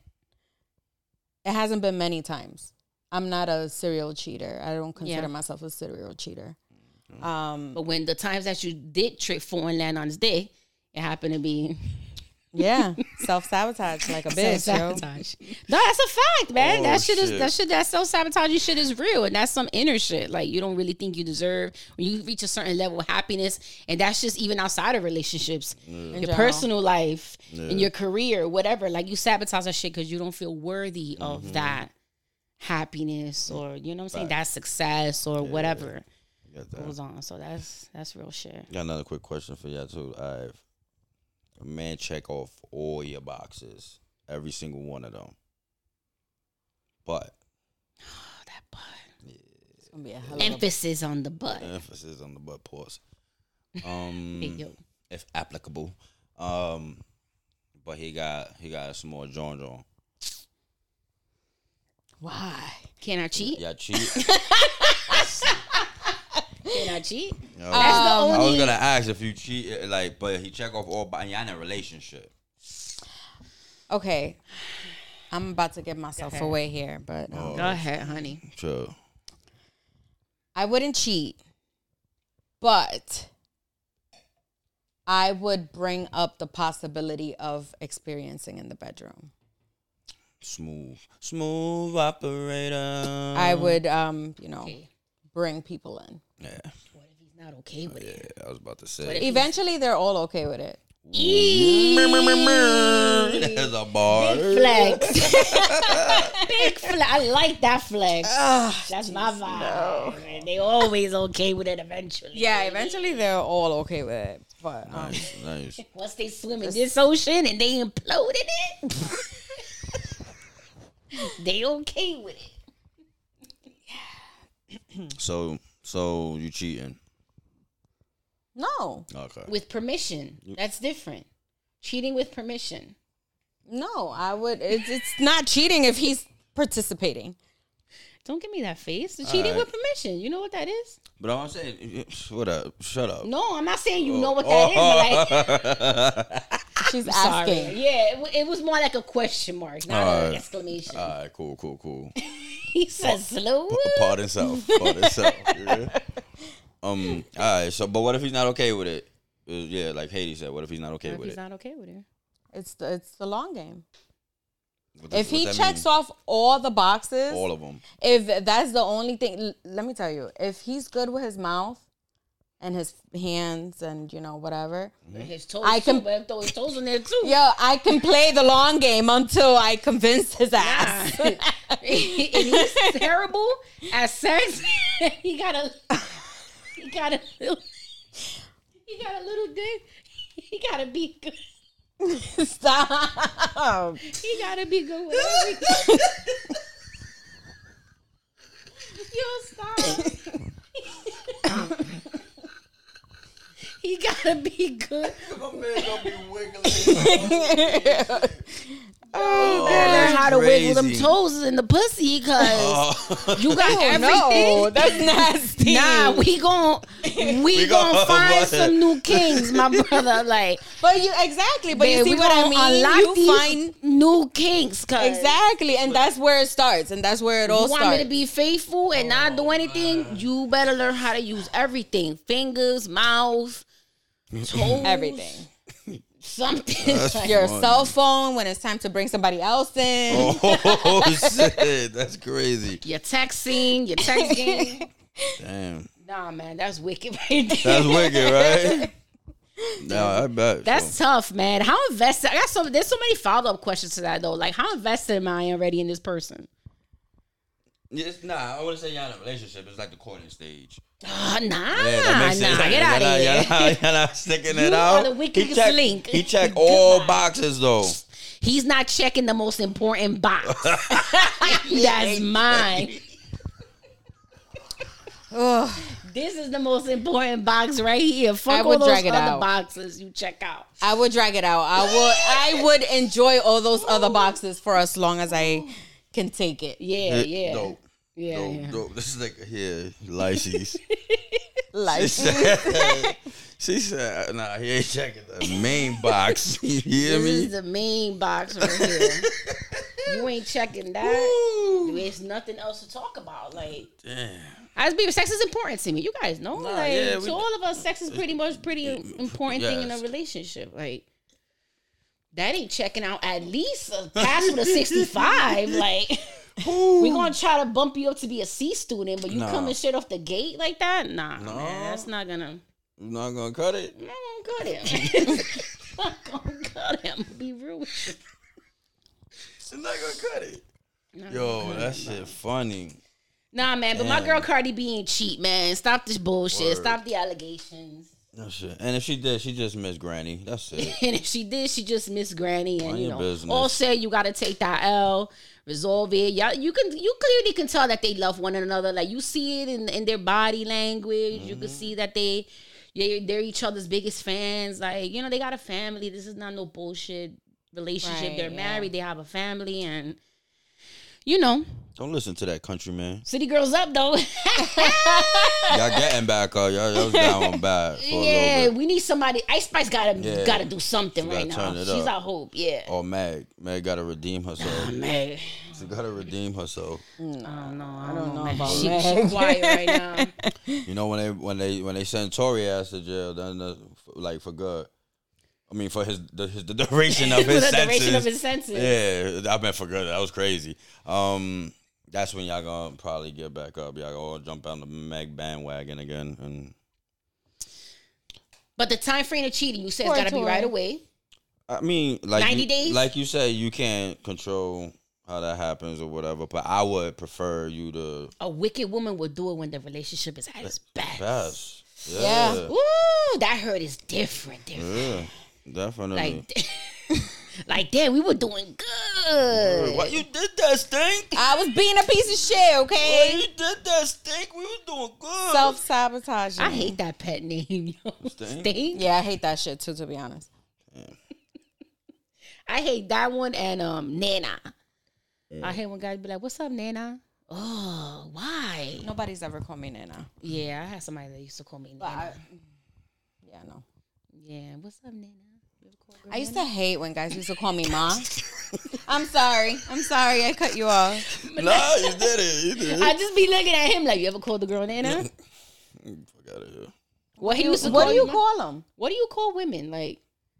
it hasn't been many times. I'm not a serial cheater. I don't consider yeah. myself a serial cheater. Mm-hmm. Um, but when the times that you did trick foreign land on his day, it happened to be. Yeah, self sabotage like a bitch. Self-sabotage. No, that's a fact, man. Oh, that shit, shit is that shit. That self sabotaging shit is real, and that's some inner shit. Like you don't really think you deserve when you reach a certain level of happiness, and that's just even outside of relationships, yeah. your personal life, yeah. in your career, whatever. Like you sabotage that shit because you don't feel worthy mm-hmm. of that happiness, or you know what I'm saying, that success, or yeah. whatever that. goes on. So that's that's real shit. Got another quick question for you too. I've. A man check off all your boxes, every single one of them. But oh, that butt. Yeah. It's gonna be a hell emphasis on the butt. Emphasis on the butt. Pause. Um, hey, yo. If applicable. Um, but he got he got a small John John. Why? Can I cheat? Yeah, cheat. Can I cheat? No. That's um, the only. I was gonna ask if you cheat, like, but he check off all, but you're in a relationship. Okay, I'm about to give myself away here, but um, oh, go ahead, honey. Sure. I wouldn't cheat, but I would bring up the possibility of experiencing in the bedroom. Smooth, smooth operator. I would, um, you know, okay. bring people in. Yeah. What if he's not okay with yeah, it? I was about to say. Eventually, they're all okay with it. There's a bar. Big flex. Big flex. I like that flex. Oh, That's geez, my vibe. No. They always okay with it eventually. Yeah, eventually they're all okay with it. But um, nice, nice. Once they swim in this ocean and they implode in it, they okay with it. Yeah. So. So you cheating? No. Okay. With permission. That's different. Cheating with permission. No, I would. It's, it's not cheating if he's participating. Don't give me that face. The cheating right. with permission. You know what that is? But I'm saying, what up? Shut up. No, I'm not saying you oh. know what that oh. is. But like, she's I'm asking. Sorry. Yeah, it, it was more like a question mark, not All an right. exclamation. All right, cool, cool, cool. He says slow. Pardon self. Pardon self. Yeah. Um. All right. So, but what if he's not okay with it? Yeah, like Haiti said. What if he's not okay what with if he's it? He's not okay with it. It's the it's the long game. Does, if he checks mean? off all the boxes, all of them. If that's the only thing, l- let me tell you, if he's good with his mouth and his hands and you know whatever, mm-hmm. his toes I can too, but throw his toes in there too. Yeah, I can play the long game until I convince his ass. Nah. he's terrible at sex. he got a, he got a little, he got a little dick. He gotta be good. Stop. He gotta be good with everything. Yo, stop. He gotta be good. My man gonna be wiggling. Oh, learn how to wiggle them toes in the pussy, cause oh. you got everything. No, that's nasty. Nah, we gon' we, we gonna gon' find some new kings, my brother. Like, but you exactly. But you see what I mean. You find new kings, cause exactly, and that's where it starts, and that's where it all starts. You want me to be faithful and not do anything? You better learn how to use everything: fingers, mouth, toes, everything. Something like your funny. Cell phone when it's time to bring somebody else in. Oh shit, that's crazy. You're texting, you're texting. Damn. Nah, man, that's wicked right there. That's wicked, right? No, I bet. That's so. tough, man. How invested? I got so there's so many follow up questions to that though. Like, how invested am I already in this person? Yes, nah, I wouldn't say you're in a relationship. It's like the courting stage. Uh, nah, yeah, nah, get out of here. You're not, you're not sticking you it out. Are the wickedest he check, link. He checked all boxes though. He's not checking the most important box. That's mine. This is the most important box right here. Fuck I would all those drag it other out. boxes you check out. I would drag it out. I would. I would enjoy all those other boxes for as long as I can take it. Yeah, yeah. Dope. Yeah, dope, yeah. dope. This is like here, lyses. Lyses. She said, "Nah, he ain't checking the main box." You hear this me? This is the main box right here. You ain't checking that. Ooh. There's nothing else to talk about. Like, damn. As baby, sex is important to me. You guys know, nah, like, yeah, to we, all of us, sex is pretty much pretty important yes. thing in a relationship. Like, that ain't checking out at least a pass with a sixty-five. Like. We gonna try to bump you up to be a C student, but you nah. coming straight off the gate like that? Nah, no. man, that's not gonna. You're not gonna cut it. I'm not gonna cut it. I'm not gonna cut it. I'm gonna be real with you. You're not gonna cut it. Not Yo, cut that it, shit man. Funny. Nah, man, but Damn. my girl Cardi B ain't cheap, man. Stop this bullshit. Word. Stop the allegations. No shit. And if she did, she just missed Granny. That's it. And if she did, she just missed Granny. And Mind you your know, business. all said, you gotta take that L. Resolve it. Y'all, you can you clearly can tell that they love one another. Like, you see it in in their body language. Mm-hmm. You can see that they they're, they're each other's biggest fans. Like, you know, they got a family. This is not no bullshit relationship. Right, they're yeah. married. They have a family, and you know. Don't listen to that country man. City girls up though. Y'all getting back up. Y'all, y'all was down bad. For yeah, we need somebody. Ice Spice gotta yeah. gotta do something she right now. She's our hope. Yeah. Oh, Meg. Meg gotta redeem herself. Oh, Meg. She gotta redeem herself. Mm, I don't know. I, I don't know, know about she, Meg. She's quiet right now. You know when they when they when they send Tory ass to jail, then the, like for good. I mean, for his the, his, the duration of his the sentences. duration of his sentences. Yeah, I meant for good. That was crazy. Um, that's when y'all gonna probably get back up. Y'all gonna jump on the Meg bandwagon again. And but the time frame of cheating, you said it's gotta be right away. I mean, like ninety you, days. Like you say, you can't control how that happens or whatever. But I would prefer you to. A wicked woman would do it when the relationship is at its best. Best. Yeah. yeah. Ooh, that hurt is different. Different. Yeah. Definitely. Like, like, damn, we were doing good. Why you did that, Stink? I was being a piece of shit, okay? Why you did that, Stink? We were doing good. Self-sabotaging. I hate that pet name, yo. Stink? Stink? Yeah, I hate that shit too, to be honest. Damn. I hate that one and um Nana. Yeah. I hate when guys be like, what's up, Nana? Oh, why? Nobody's ever called me Nana. Yeah, I had somebody that used to call me Nana. I, yeah, no. Yeah, what's up, Nana? I used to hate when guys used to call me Ma. I'm sorry. I'm sorry. I cut you off. No, nah, you did it. You did it. I just be looking at him like, you ever called the girl Nana? Fuck out of here. What he used to What call do you ma- call them? What do you call women? Like,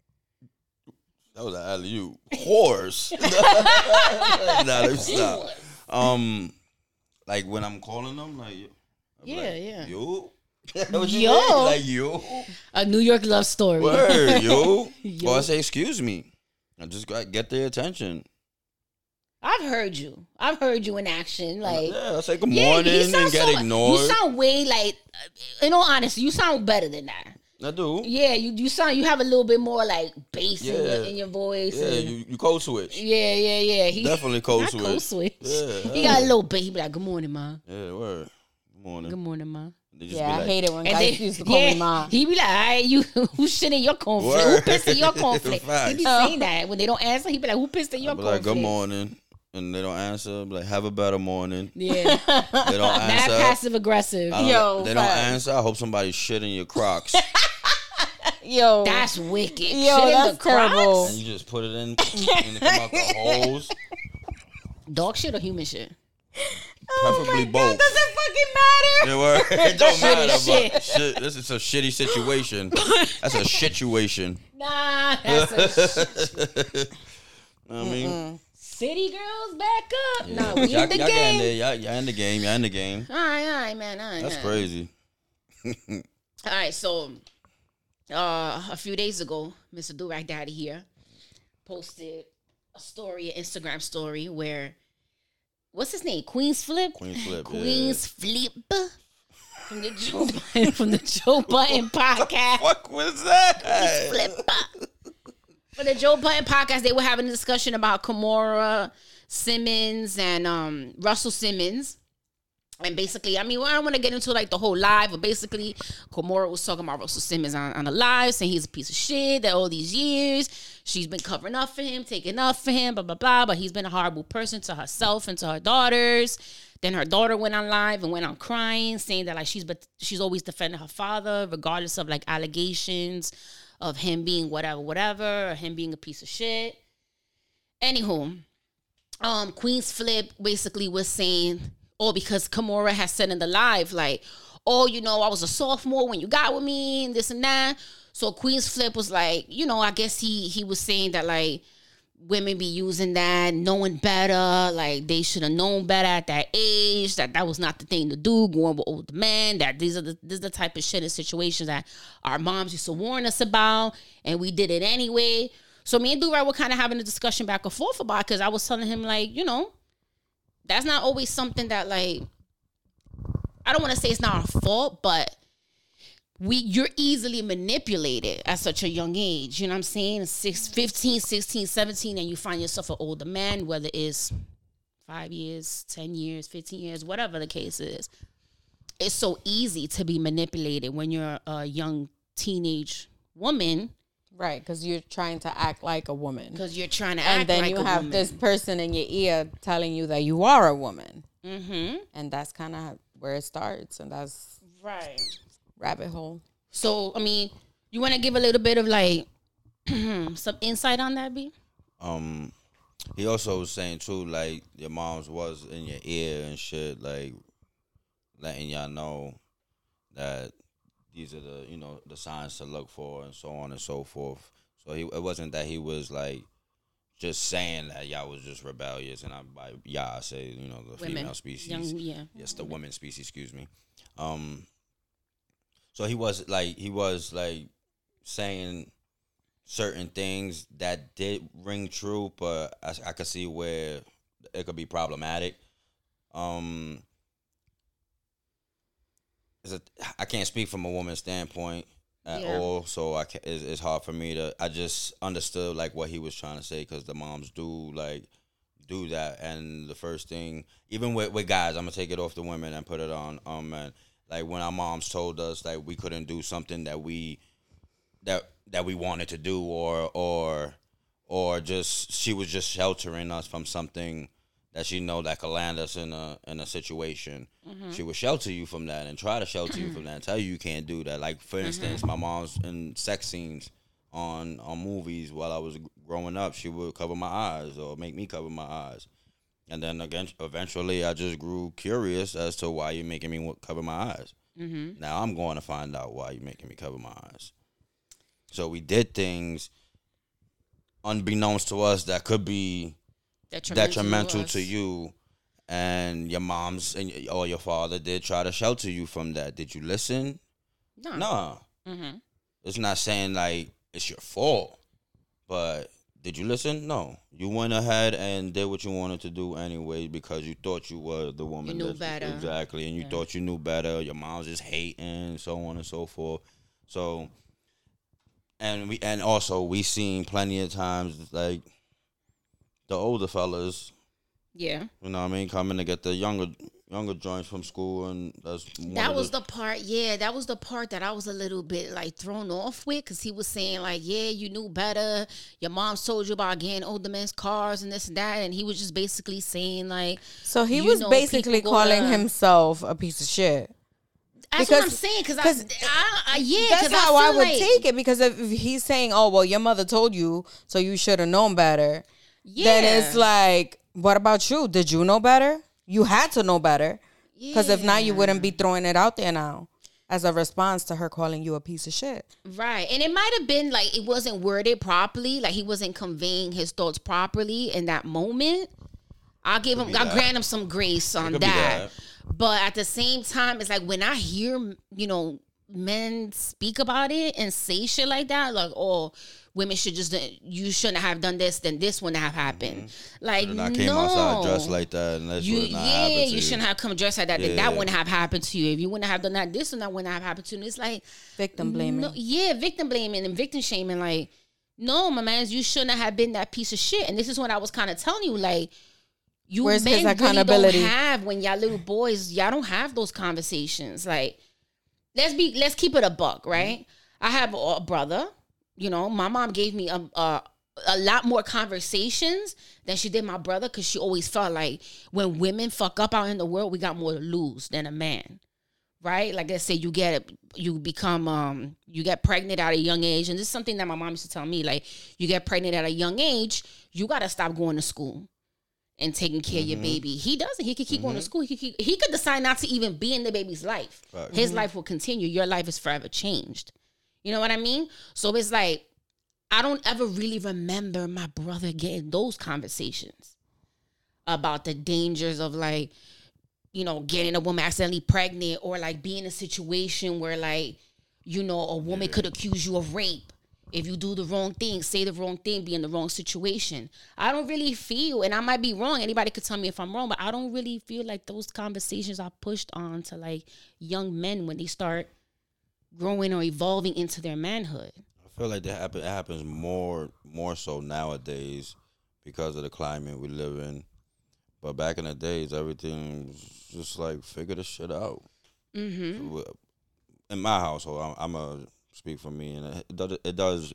that was an alley-oop. Horse. Nah, let me stop. Um, like when I'm calling them, like, yeah, like, yeah. Yo. Yo. Like, yo. A New York love story. Word, yo. Yo. Or I say, excuse me. I just got get their attention. I've heard you. I've heard you in action. Like, yeah, I say good yeah, morning you and sound get so, ignored. You sound way like, in all honesty, you sound better than that. I do. Yeah, you you sound you have a little bit more like bass Yeah. in, your, in your voice. Yeah, and, you, you code switch. yeah, yeah, yeah. He Definitely code not switch. code switch. Yeah, He yeah. got a little bit. He be like, "Good morning, ma. Yeah, word. Good morning. Good morning, ma." They just Yeah, be I like, hate it when And guys then, used to call yeah, me mom. he be like, "All right, you who shit in your cornflake? Who Word. pissed in your cornflake?" Facts. He be saying that when they don't answer. He be like, "Who pissed in your I be like, cornflake?" good morning. And they don't answer. Be like, have a better morning. Yeah, They don't not answer. passive aggressive. I don't- Yo, they don't facts. answer. I hope somebody shit in your Crocs. Yo, That's wicked. Yo, Shit in that's the Crocs? terrible. And you just put it in and it come out the holes. Dog shit or human shit? Preferably both. does it fucking matter? Yeah, word. It don't matter. But shit. shit. This is a shitty situation. That's a situation. Nah, that's a sh- I mean, city girls back up. yeah. Nah, we y'all, in the y'all get in game. there. Y'all, y'all in the game. Y'all in the game. All right, all right, man. All right, That's man. crazy. All right, so uh, a few days ago, Mister Durag Daddy here posted a story, an Instagram story where what's his name? Queen's Flip. Queen's Flip. Queen's Flip from the Joe Button, from the Joe Button podcast. Yeah. What was that? Flip. For the Joe Button podcast, they were having a discussion about Kimora Simmons and um, Russell Simmons. And basically, I mean, well, I don't want to get into like the whole live, but basically, Kimora was talking about Russell Simmons on, on the live, saying he's a piece of shit, that all these years she's been covering up for him, taking up for him, blah, blah, blah. But he's been a horrible person to herself and to her daughters. Then her daughter went on live and went on crying, saying that like she's but she's always defending her father, regardless of like allegations of him being whatever, whatever, or him being a piece of shit. Anywho, um, Queen's Flip basically was saying, oh, because Kimora has said in the live, like, oh, you know, I was a sophomore when you got with me and this and that. So Queen's Flip was like, you know, I guess he he was saying that like women be using that, knowing better, like they should have known better at that age, that that was not the thing to do, going with older men, that these are the this is the type of shit and situations that our moms used to warn us about, and we did it anyway. So me and Durag were kind of having a discussion back and forth about it, because I was telling him, like, you know, that's not always something that, like, I don't want to say it's not our fault, but we you're easily manipulated at such a young age. You know what I'm saying? Six, fifteen, sixteen, seventeen, and you find yourself an older man, whether it's five years, ten years, fifteen years, whatever the case is. It's so easy to be manipulated when you're a young teenage woman. Right, because you're trying to act like a woman. Because you're trying to And act then like you a have woman. this person in your ear telling you that you are a woman. Mm-hmm. And that's kind of where it starts. And that's Right. rabbit hole. So, I mean, you want to give a little bit of, like, some insight on that, B? Um, he also was saying too, like your mom's was in your ear and shit, like letting y'all know that these are the you know the signs to look for and so on and so forth. So he it wasn't that he was like just saying that y'all was just rebellious, and I by y'all I say you know the Women. female species, Young, yeah. yes, the women species, excuse me. Um, so he was like he was like saying certain things that did ring true, but I, I could see where it could be problematic. Um, it's a, I can't speak from a woman's standpoint at Yeah. all, so I can, it's, it's hard for me to. I just understood like what he was trying to say, because the moms do like do that, and the first thing, even with, with guys, I'm gonna take it off the women and put it on um men. Like when our moms told us like we couldn't do something that we that that we wanted to do, or or or just she was just sheltering us from something that she know that could land us in a in a situation. Mm-hmm. She would shelter you from that and try to shelter you from that and tell you you can't do that. Like for instance, mm-hmm. my mom's in sex scenes on on movies while I was growing up, she would cover my eyes or make me cover my eyes. And then again, eventually I just grew curious as to why you're making me cover my eyes. Mm-hmm. Now I'm going to find out why you're making me cover my eyes. So we did things unbeknownst to us that could be detrimental, detrimental to you, and your mom's and or your father did try to shelter you from that. Did you listen? No. Nah. Mm-hmm. It's not saying like it's your fault, but did you listen? No. You went ahead and did what you wanted to do anyway because you thought you were the woman. You knew that, better. Exactly. And you yeah. thought you knew better. Your mom's just hating, so on and so forth. So, and we and also we seen plenty of times, like, the older fellas. Yeah. You know what I mean? Coming to get the younger younger joints from school, and that's one that was the, the part. Yeah, that was the part that I was a little bit like thrown off with, because he was saying like, yeah, you knew better. Your mom told you about getting older men's cars and this and that, and he was just basically saying like, so he was know, basically calling to, himself a piece of shit. That's because, what I'm saying, because I, I, I, yeah, that's how I, I would like, take it. Because if he's saying, "Oh, well, your mother told you, so you should have known better," yeah. then it's like, what about you? Did you know better? You had to know better, because yeah. if not, you wouldn't be throwing it out there now as a response to her calling you a piece of shit. Right, and it might have been like it wasn't worded properly, like he wasn't conveying his thoughts properly in that moment. I'll give him, I'll grant him some grace on that. that. But at the same time, it's like when I hear, you know, men speak about it and say shit like that, like, oh, women should just, you shouldn't have done this, then this wouldn't have happened. Mm-hmm. Like, no. I came no. outside dressed like that, and that's you, what not yeah, you, you shouldn't have come dressed like that. Yeah. That wouldn't have happened to you. If you wouldn't have done that, this would not wouldn't have happened to you. And it's like victim blaming. No, yeah, victim blaming and victim shaming. Like, no, my man, you shouldn't have been that piece of shit. And this is what I was kind of telling you, like, you Where's men his accountability? Really don't have, when y'all little boys, y'all don't have those conversations. Like, let's be, let's keep it a buck, right? Mm-hmm. I have a brother. You know, my mom gave me a a, a lot more conversations than she did my brother, because she always felt like when women fuck up out in the world, we got more to lose than a man, right? Like I say, you get you become um you get pregnant at a young age, and this is something that my mom used to tell me. Like, you get pregnant at a young age, you gotta stop going to school and taking care mm-hmm. of your baby. He doesn't. He could keep mm-hmm. going to school. He could keep, he could decide not to even be in the baby's life. Right. His mm-hmm. life will continue. Your life is forever changed. You know what I mean? So it's like, I don't ever really remember my brother getting those conversations about the dangers of, like, you know, getting a woman accidentally pregnant, or like being in a situation where, like, you know, a woman could accuse you of rape. If you do the wrong thing, say the wrong thing, be in the wrong situation. I don't really feel, and I might be wrong, anybody could tell me if I'm wrong, but I don't really feel like those conversations are pushed on to, like, young men when they start growing or evolving into their manhood. I feel like that happen, it happens more more so nowadays because of the climate we live in. But back in the days, everything was just like, figure the shit out. Mm-hmm. In my household, I'm, I'm a speak for me, and it does, it does,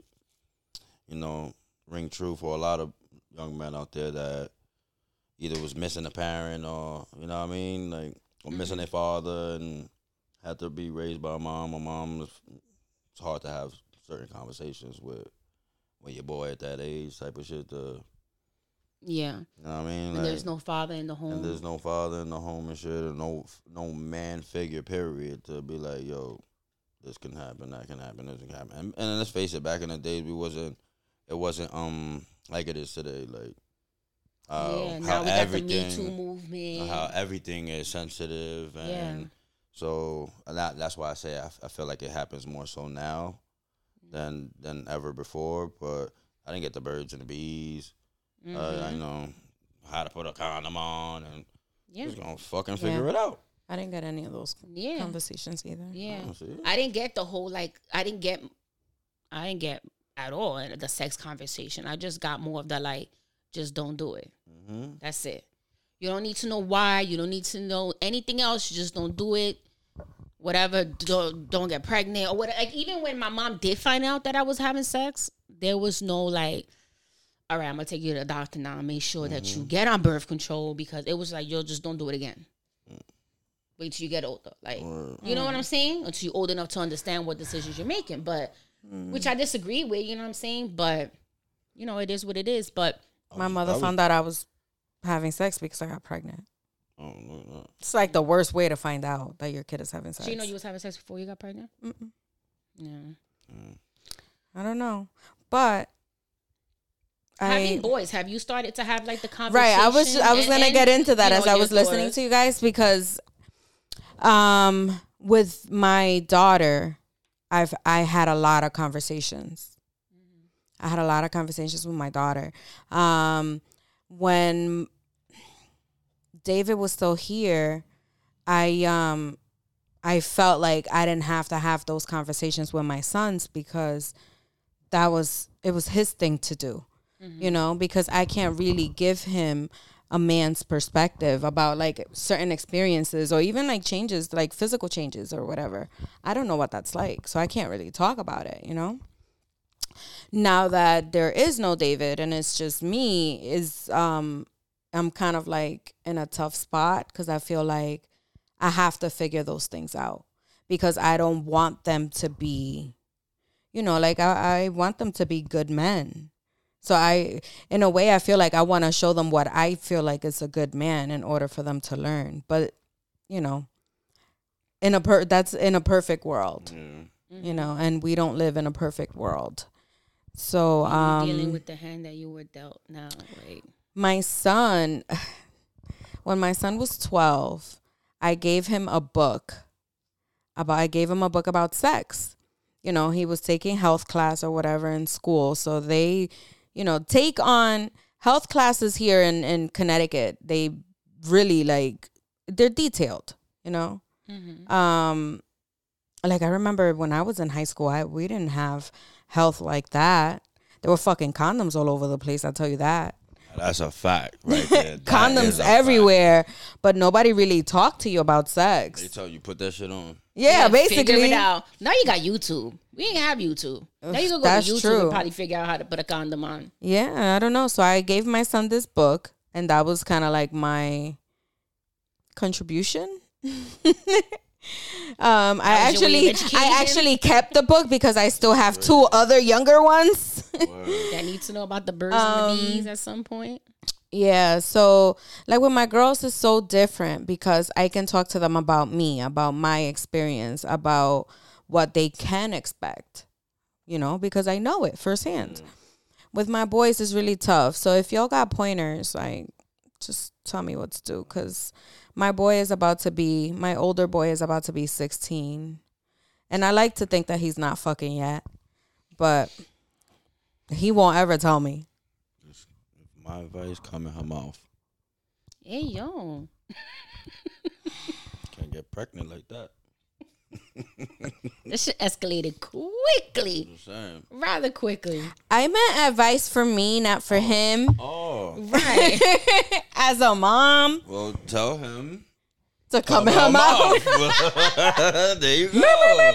you know, ring true for a lot of young men out there that either was missing a parent, or, you know what I mean, like, or missing mm-hmm. their father and had to be raised by a mom. My mom, it's hard to have certain conversations with with your boy at that age, type of shit. To, yeah, you know what I mean. And like, there's no father in the home. And there's no father in the home and shit, and no no man figure. Period. To be like, yo, this can happen, that can happen, this can happen. And, and let's face it, back in the days, we wasn't, it wasn't um like it is today. Like, uh, yeah, now how we got everything, the Me Too movement. How everything is sensitive, and yeah. so that, that's why I say I, I feel like it happens more so now than than ever before. But I didn't get the birds and the bees. Mm-hmm. Uh, you know how to put a condom on, and yeah. just gonna fucking figure yeah. it out. I didn't get any of those yeah. conversations either. Yeah, I didn't get the whole, like, I didn't get, I didn't get at all the sex conversation. I just got more of the, like, just don't do it. Mm-hmm. That's it. You don't need to know why. You don't need to know anything else. You just don't do it. Whatever. Don't, don't get pregnant or whatever. Like, even when my mom did find out that I was having sex, there was no, like, all right, I'm gonna take you to the doctor now and make sure mm-hmm. that you get on birth control, because it was like, yo, just don't do it again. Wait till you get older. Like, mm. you know what I'm saying? Until you're old enough to understand what decisions you're making. But, mm. which I disagree with, you know what I'm saying? But, you know, it is what it is. But my mother was, found out I was having sex because I got pregnant. Oh, no, no. It's like the worst way to find out that your kid is having sex. So you know you was having sex before you got pregnant? Mm-mm. Yeah. Mm. I don't know. But having I, boys, have you started to have, like, the conversation? Right. I was I was and, gonna get into that, you know, as I was listening daughters. to you guys, because um with my daughter, I've I had a lot of conversations. Mm-hmm. I had a lot of conversations with my daughter. Um, when David was still here, I um, I felt like I didn't have to have those conversations with my sons because that was it was his thing to do, mm-hmm. you know, because I can't really give him a man's perspective about like certain experiences or even like changes, like physical changes or whatever. I don't know what that's like, so I can't really talk about it, you know. Now that there is no David and it's just me, is um, I'm kind of like in a tough spot because I feel like I have to figure those things out because I don't want them to be, you know, like I, I want them to be good men. So I, in a way, I feel like I want to show them what I feel like is a good man in order for them to learn. But, you know, in a per that's in a perfect world, mm-hmm. you know, and we don't live in a perfect world. So um, you're dealing with the hand that you were dealt now. Like my son, when my son was twelve, I gave him a book about. I gave him a book about sex. You know, he was taking health class or whatever in school, so they. You know, take on health classes here in, in Connecticut. They really like, they're detailed, you know. Mm-hmm. Um, like I remember when I was in high school, I we didn't have health like that. There were fucking condoms all over the place. I'll tell you that. That's a fact right there. Condoms everywhere, fact. But nobody really talked to you about sex. They tell you put that shit on. Yeah, yeah, basically. Figure it out. Now you got YouTube. We ain't have YouTube. Now you can go That's to YouTube true. and probably figure out how to put a condom on. Yeah, I don't know. So I gave my son this book, and that was kind of like my contribution. um, I actually, I actually kept the book because I still have two other younger ones that need to know about the birds um, and the bees at some point. Yeah, so like with my girls, it's so different because I can talk to them about me, about my experience, about what they can expect, you know, because I know it firsthand. Mm. With my boys, it's really tough. So if y'all got pointers, like, just tell me what to do because my boy is about to be, my older boy is about to be sixteen. And I like to think that he's not fucking yet, but he won't ever tell me. My advice, come in her mouth. Hey, yo. Can't get pregnant like that. This shit escalated quickly. Rather quickly. I meant advice for me, not for oh. him. Oh. Right. As a mom. Well, tell him. To come, come in her mouth. mouth. There you go.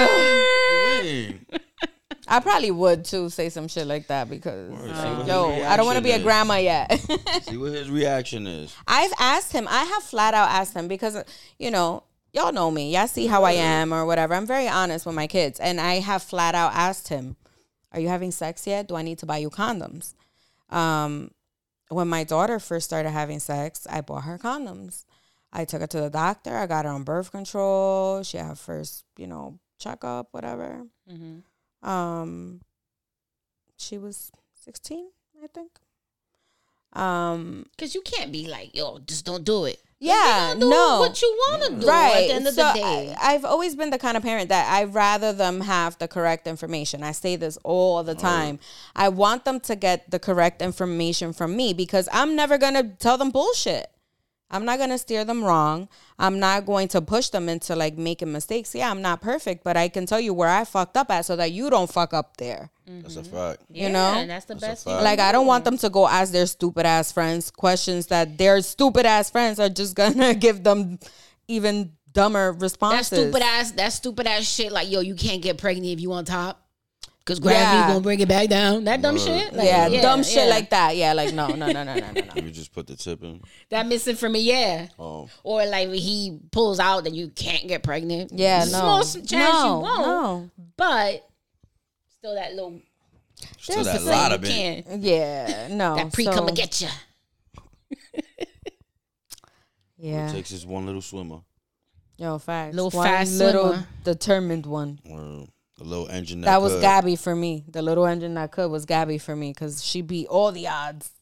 I probably would too say some shit like that because like, yo, I don't want to be a grandma yet. See what his reaction is. I've asked him. I have flat out asked him because, you know, y'all know me. Y'all see how I am or whatever. I'm very honest with my kids. And I have flat out asked him, are you having sex yet? Do I need to buy you condoms? Um, when my daughter first started having sex, I bought her condoms. I took her to the doctor. I got her on birth control. She had her first, you know, checkup, whatever. Mm-hmm. Um, she was sixteen, I think. Um, because you can't be like, yo, just don't do it. Yeah, do no. What you want to do right. at the end of so the day. I, I've always been the kind of parent that I'd rather them have the correct information. I say this all the time. Oh. I want them to get the correct information from me because I'm never going to tell them bullshit. I'm not going to steer them wrong. I'm not going to push them into like making mistakes. Yeah, I'm not perfect, but I can tell you where I fucked up at so that you don't fuck up there. Mm-hmm. That's a fact. You yeah, know? That's the that's best thing. Like, I don't want them to go ask their stupid ass friends questions that their stupid ass friends are just going to give them even dumber responses. That stupid ass, that stupid ass shit like, yo, you can't get pregnant if you on top. Because gravity yeah. gonna bring it back down. That dumb Word. shit? Like, yeah, yeah, dumb yeah. shit like that. Yeah, like, no, no, no, no, no, no, no. You just put the tip in? That missing from me, yeah. Oh. Or like when he pulls out, then you can't get pregnant. Yeah, There's no. Small chance no, you won't. No. But still that little... Still that lot of it. Yeah, no. That pre so, come and get you. Yeah. All it takes is one little swimmer. Yo, facts. Little one fast little swimmer. Determined one. Word. The little engine that, that was could. Gabby for me. The little engine that could was Gabby for me because she beat all the odds.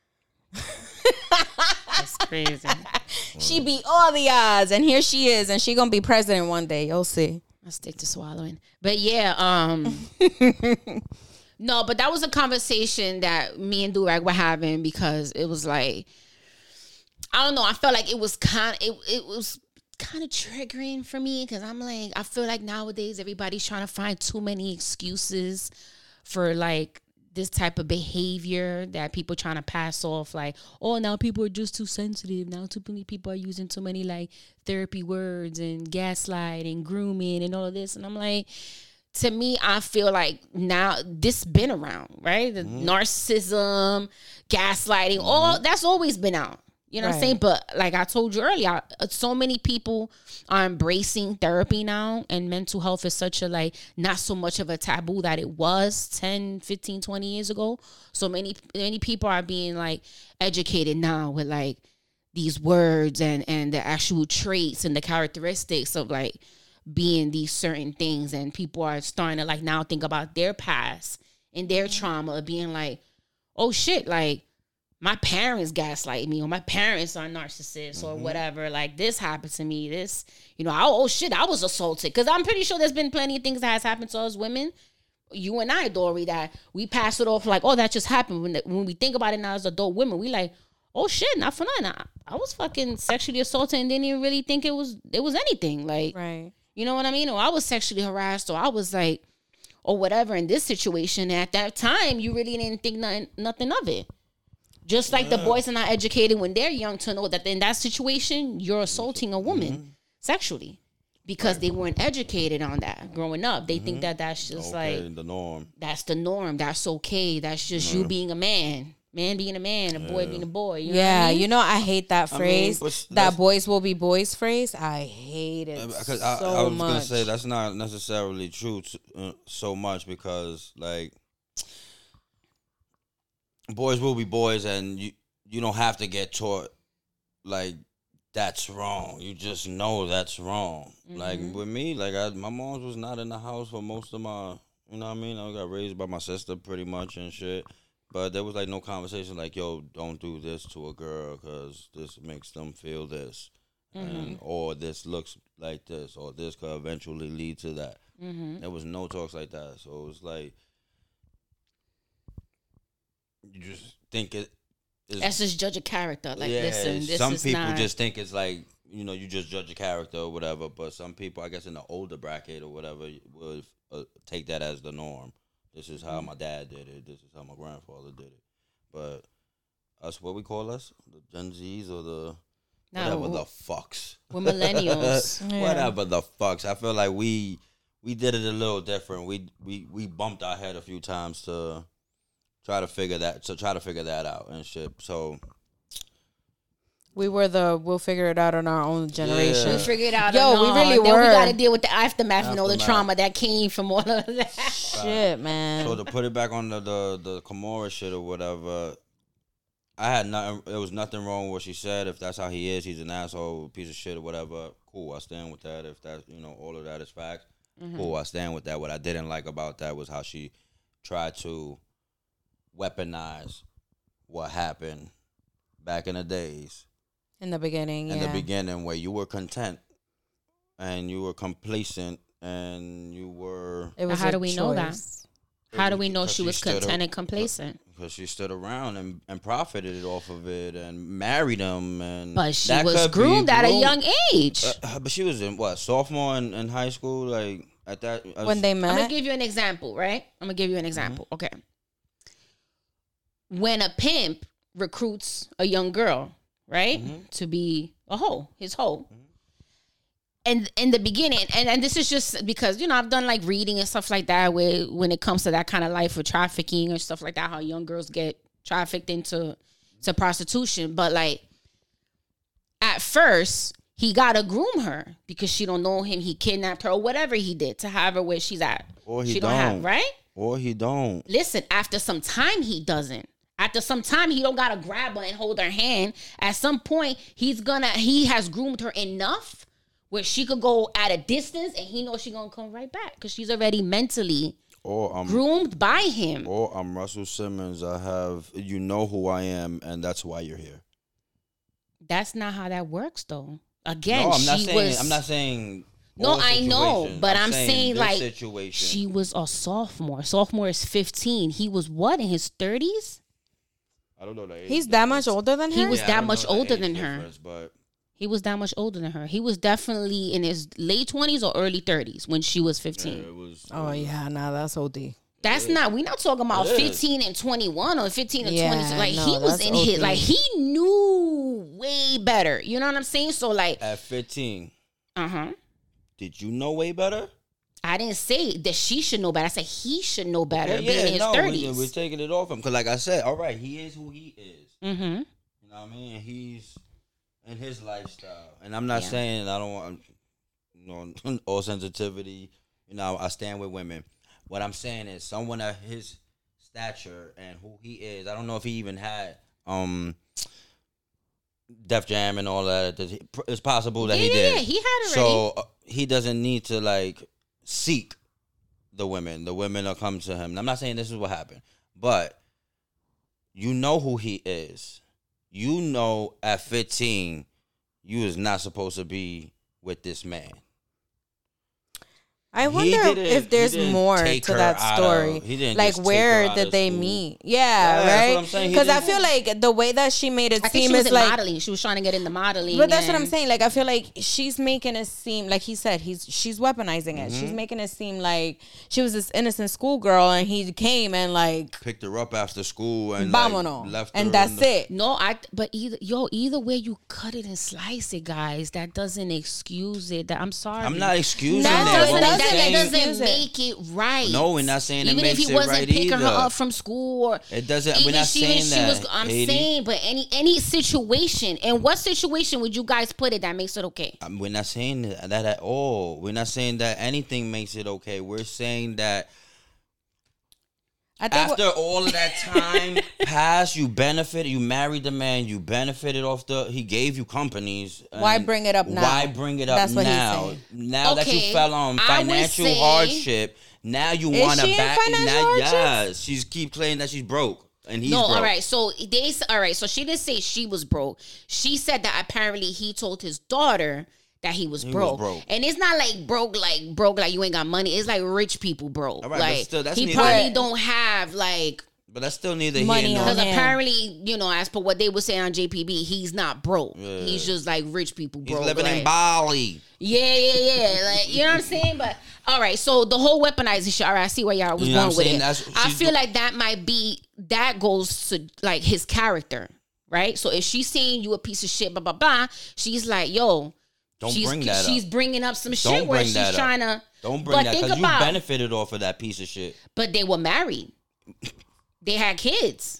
That's crazy. She beat all the odds, and here she is, and she gonna be president one day. You'll see. I'll stick to swallowing, but yeah. Um. No, but that was a conversation that me and Durag were having because it was like, I don't know. I felt like it was kind. It it was kind of triggering for me because I'm like, I feel like nowadays everybody's trying to find too many excuses for like this type of behavior that people trying to pass off. Like, oh, now people are just too sensitive. Now too many people are using too many like therapy words and gaslight and grooming and all of this. And I'm like, to me, I feel like now this been around, right? The mm-hmm. narcissism, gaslighting, mm-hmm. all that's always been out. You know right. what I'm saying? But like I told you earlier, so many people are embracing therapy now, and mental health is such a like not so much of a taboo that it was ten, fifteen, twenty years ago. So many many people are being like educated now with like these words and and the actual traits and the characteristics of like being these certain things, and people are starting to like now think about their past and their trauma of being like, oh shit, like my parents gaslight me, or my parents are narcissists, or mm-hmm. whatever. Like this happened to me. This, you know, I, oh shit, I was assaulted. Because I'm pretty sure there's been plenty of things that has happened to us women, you and I, Dory, that we pass it off like, oh, that just happened. When the, when we think about it now as adult women, we like, oh shit, not for nothing. I, I was fucking sexually assaulted and didn't even really think it was it was anything. Like, right. You know what I mean? Or I was sexually harassed, or I was like, or whatever in this situation. At that time, you really didn't think nothing, nothing of it. Just like yeah. the boys are not educated when they're young to know that in that situation, you're assaulting a woman mm-hmm. sexually because right. they weren't educated on that growing up. They mm-hmm. think that that's just okay, like the norm. That's the norm. That's okay. That's just yeah. you being a man. Man being a man, a boy yeah. being a boy. You know yeah, what I mean? You know, I hate that phrase. I mean, that boys will be boys phrase. I hate it because so I, I was much. gonna say that's not necessarily true to, uh, so much because like boys will be boys, and you you don't have to get taught like that's wrong. You just know that's wrong. Mm-hmm. Like with me, like I, my mom was not in the house for most of my, you know what I mean? I got raised by my sister pretty much and shit. But there was like no conversation like, yo, don't do this to a girl because this makes them feel this. Mm-hmm. And or this looks like this, or this could eventually lead to that. Mm-hmm. There was no talks like that. So it was like, you just think it is. That's just judge a character. Like, yeah, listen, this some is people not... just think it's like, you know, you just judge a character or whatever. But some people, I guess in the older bracket or whatever, will uh, take that as the norm. This is how my dad did it. This is how my grandfather did it. But us, what we call us? The Gen Zs or the no, whatever the fucks. We're millennials. yeah. Whatever the fucks. I feel like we we did it a little different. We we we bumped our head a few times to try to figure that to try to figure that out and shit. So we were the we'll figure it out in our own generation. Yeah. We figured it out. Yo, we really then were. Then we got to deal with the aftermath, aftermath, you know, the trauma that came from all of that. Shit, man. So to put it back on the the, the Kimora shit or whatever, I had nothing. There was nothing wrong with what she said. If that's how he is, he's an asshole, piece of shit or whatever. Cool, I stand with that. If that, you know, all of that is facts. Mm-hmm. Cool, I stand with that. What I didn't like about that was how she tried to weaponize what happened back in the days. In the beginning, in yeah. the beginning, where you were content and you were complacent and you were. It was how do we choice. know that? How do we know she was content and complacent? Because she stood around and, and profited off of it and married him, and but she was groomed at a young age. Uh, but she was in what sophomore in, in high school, like at that when was, they met. I'm gonna give you an example, right? I'm gonna give you an example. Mm-hmm. Okay, when a pimp recruits a young girl. Right? Mm-hmm. To be a hoe, his hoe. Mm-hmm. And in the beginning, and, and this is just because, you know, I've done like reading and stuff like that where when it comes to that kind of life of trafficking or stuff like that, how young girls get trafficked into to prostitution. But like at first, he gotta groom her because she don't know him. He kidnapped her or whatever he did to have her where she's at. Or he she don't. don't have, right? Or he don't. Listen, after some time, he doesn't. After some time, he don't gotta grab her and hold her hand. At some point, he's gonna he has groomed her enough where she could go at a distance and he knows she's gonna come right back because she's already mentally or I'm, groomed by him. Or I'm Russell Simmons. I have you know who I am, and that's why you're here. That's not how that works, though. Again, no, I'm not she saying. was, I'm not saying. No, all I know, situations. but I'm, saying, this like situation. she was a sophomore. Sophomore is fifteen. He was what, in his thirties? I don't know the age. He's that much older than her? He was Yeah, I that don't much know the older age than her. difference, But He was that much older than her. He was definitely in his late twenties or early thirties when she was yeah, fifteen. it was. Oh, it was- yeah. Nah, that's O D. That's not. We're not talking about It is. fifteen and twenty-one or fifteen and Yeah, twenty. Like no, he was that's in his. O D. Like he knew way better. You know what I'm saying? So like, At fifteen, uh huh. did you know way better? I didn't say that she should know better. I said he should know better. Yeah, being in his no, we, thirties. we're taking it off him because, like I said, all right, he is who he is. Mm-hmm. You know what I mean? He's in his lifestyle, and I'm not Yeah. saying I don't want, you know, all sensitivity. You know, I stand with women. What I'm saying is, someone at his stature and who he is. I don't know if he even had um Def Jam and all that. It's possible that Yeah, he yeah, did. yeah, he had it So uh, he doesn't need to like seek the women. The women will come to him. And I'm not saying this is what happened, but you know who he is. You know at fifteen, you is not supposed to be with this man. I He wonder didn't- if he there's didn't more take to her that out story. of- he didn't like, just take her where out did of they school. meet? Yeah, Yeah, that's right? what I'm saying. He Because I didn't- feel like the way that she made it I think seem she was is in like. modeling. She was trying to get into modeling. But that's what I'm and- saying. Like, I feel like she's making it seem like he said he's she's weaponizing it. Mm-hmm. She's making it seem like she was this innocent schoolgirl and he came and like Picked her up after school and vámonos, like, left her and in that's the- it. No, I. But either yo, either way you cut it and slice it, guys, that doesn't excuse it. That I'm sorry. I'm not excusing No, that. it That What doesn't, I'm that, that saying- doesn't Excuse it. make it right. No, we're not saying it even makes if he it wasn't right picking her either. up from school or It doesn't. We're even not she, saying she that. was. I'm Haiti. saying, but any any situation, and what situation would you guys put it that makes it okay? Um, We're not saying that at all. We're not saying that anything makes it okay. We're saying that I think after all of that time passed, you benefited. You married the man. You benefited off the. He gave you companies. Why and bring it up now? Why bring it up That's what he's now? saying. Now that Okay, you fell on I would financial say- hardship, now you Is want to she in back. financial Now, hardship? yes, she's keep claiming that she's broke and he's no, broke. all right. So they s- all right. So she didn't say she was broke. She said that apparently he told his daughter that he was, was broke. broke. And it's not like broke, like broke, like you ain't got money. It's like rich people broke. All right, but like still, that's he neither- probably don't have like. But that's still neither here Money nor on Because hand. apparently, you know, as per what they were saying on J P B, he's not broke. Yeah. He's just like rich people He's broke. living like, in Bali. Yeah, yeah, yeah. Like, you know what I'm saying? But all right, so the whole weaponizing shit. All right, I see where y'all was You know what going I'm with saying? it. That's- I she's feel do- like that might be that goes to like his character, right? So if she's saying you a piece of shit, blah blah blah, she's like, yo, Don't she's bring that she's up. bringing up some Don't shit where bring she's that up. trying to. Don't bring but that think because you about, benefited off of that piece of shit. but they were married. They had kids.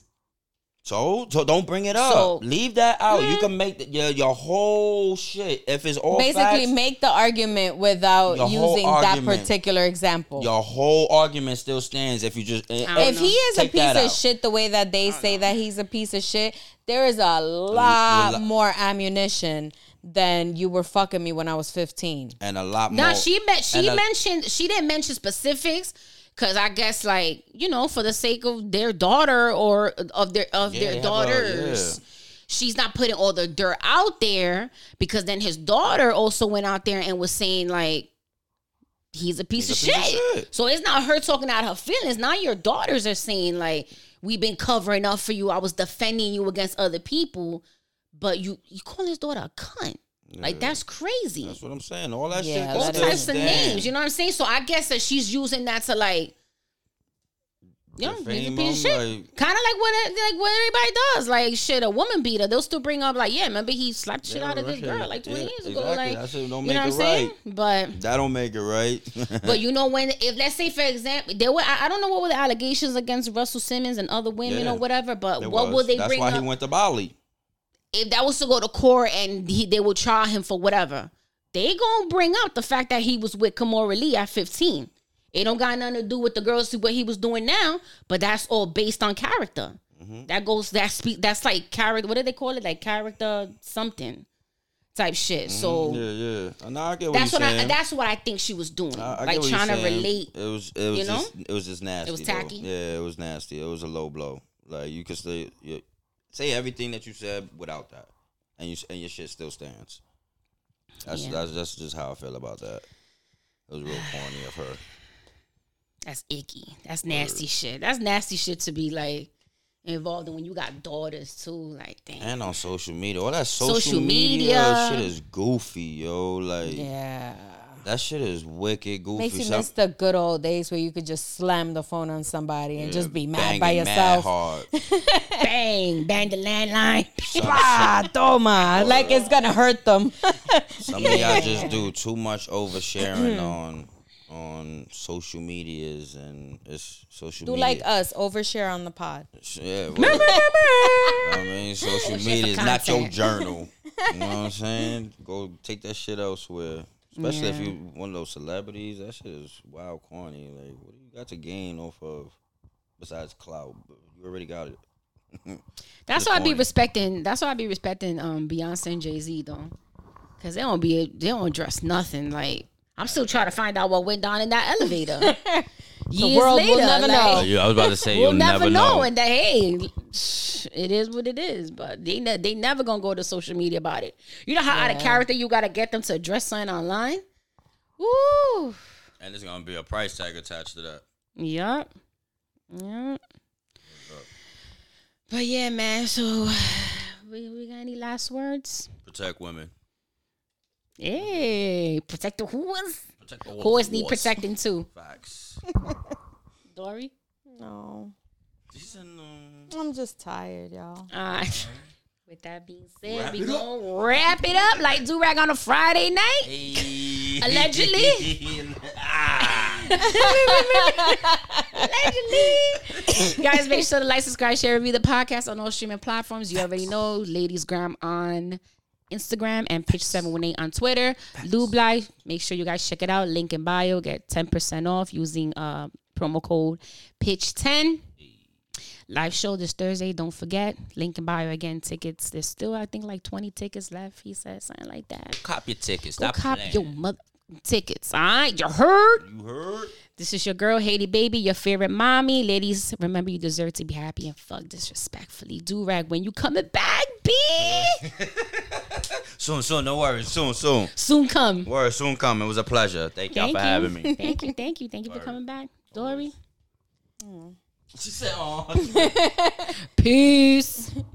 So, so don't bring it up. So- Leave that out. You can make the, your your whole shit if it's all basically facts, make the argument without Your whole using that argument. particular example. your whole argument still stands if you just. eh, don't eh, If he is a take piece that of out. shit the way that they say that he's a piece of shit, there is a lot lo- more ammunition than you were fucking me when I was fifteen. and a lot more. Now she met, she and a- mentioned she didn't mention specifics because I guess like you know for the sake of their daughter or of their of Yeah, their they have a- daughters, yeah. she's not putting all the dirt out there because then his daughter also went out there and was saying like he's a piece, He's of, a piece of shit. shit. So it's not her talking out her feelings. Now your daughters are saying like we've been covering up for you. I was defending you against other people, but you you call his daughter a cunt. Like that's crazy. That's what I'm saying. All that Yeah, shit. All that still types of stands. names, you know what I'm saying? So I guess that she's using that to like, you know, he's a Defame piece of him, shit. like- Kind of like what like what everybody does. Like shit, a woman beater, they'll still bring up like, yeah, remember he slapped the shit Yeah, out of this right. girl like twenty Yeah, years ago. exactly. Like, That shit don't you know make what I'm it saying? right. But That don't make it right. but you know when if let's say for example there were I, I don't know what were the allegations against Russell Simmons and other women Yeah, or whatever, but There what was. would they That's bring why up? he went to Bali. If that was to go to court and he, they would try him for whatever, they gonna bring up the fact that he was with Kimora Lee at fifteen. It don't got nothing to do with the girls what he was doing now, but that's all based on character. Mm-hmm. That goes that speak that's like character. What do they call it? Like character something type shit. So Yeah, yeah. No, I get what that's you're what saying. I that's what I think she was doing, I- I get like what you're trying to saying. relate. It was, it was you know? just, it was just nasty. It was though. tacky? Yeah, it was nasty. It was a low blow. Like you could say, you, say everything that you said without that, and you and your shit still stands. That's Yeah. that's that's just how I feel about that. It was real corny of her. That's icky. That's nasty shit. That's nasty shit to be like involved in when you got daughters too. Like, damn. And on social media, all that social, Social media, media. shit is goofy, yo. Like, Yeah. that shit is wicked goofy. Makes you Some- miss the good old days where you could just slam the phone on somebody and yeah, just be mad banging by yourself. Mad hard. Bang, bang the landline. Ah, toma. Like it's gonna hurt them. Some of y'all just do too much oversharing on on social medias and it's social Do media. like us, overshare on the pod. Yeah, well, I mean, social media is not your content. journal. You know what I'm saying? Go take that shit elsewhere. Especially if Yeah. you one of those celebrities. That shit is wild corny. Like, what do you got to gain off of besides clout? You already got it. That's To the why I be point. respecting. That's why I be respecting um Beyonce and Jay Z though, because they don't be they don't address nothing. Like I'm still trying to find out what went down in that elevator. Years world will later, never like, know. Yeah, I was about to say We'll you'll never, never know. know. And that hey, it is what it is. But they ne- they never gonna go to social media about it. You know how out of Yeah. character you gotta get them to address something online. Woo. And there's gonna be a price tag attached to that. Yup. Yup. But yeah, man. So we we got any last words? Protect women. Hey, protect the whores. Protect the Whores need whores. protecting too. Facts. Dory. No. She's in, um, I'm just tired, y'all. All right. With that being said, Wrap we it gonna wrap it up like Durag on a Friday night. Hey. Allegedly. Ah. Allegedly. Guys, make sure to like, subscribe, share, review the podcast on all streaming platforms. You already know. Ladies Gram on Instagram and Pitch seven one eight on Twitter. Lublai, make sure you guys check it out. Link in bio. Get ten percent off using uh, promo code Pitch ten. Live show this Thursday. Don't forget. Link in bio again. Tickets. There's still, I think, like twenty tickets left. He said something like that. Cop your tickets. Go Stop cop playing. your mother tickets. All right. You heard? You heard? This is your girl, Haiti Baby, your favorite mommy. Ladies, remember you deserve to be happy and fuck disrespectfully. Do-rag when you coming back, bitch. Soon, soon. No worries. Soon, soon. Soon come. Word, soon come. It was a pleasure. Thank y'all Thank for you. having me. Thank you, thank you, thank you for coming back. Dory. She said, "Oh." Peace.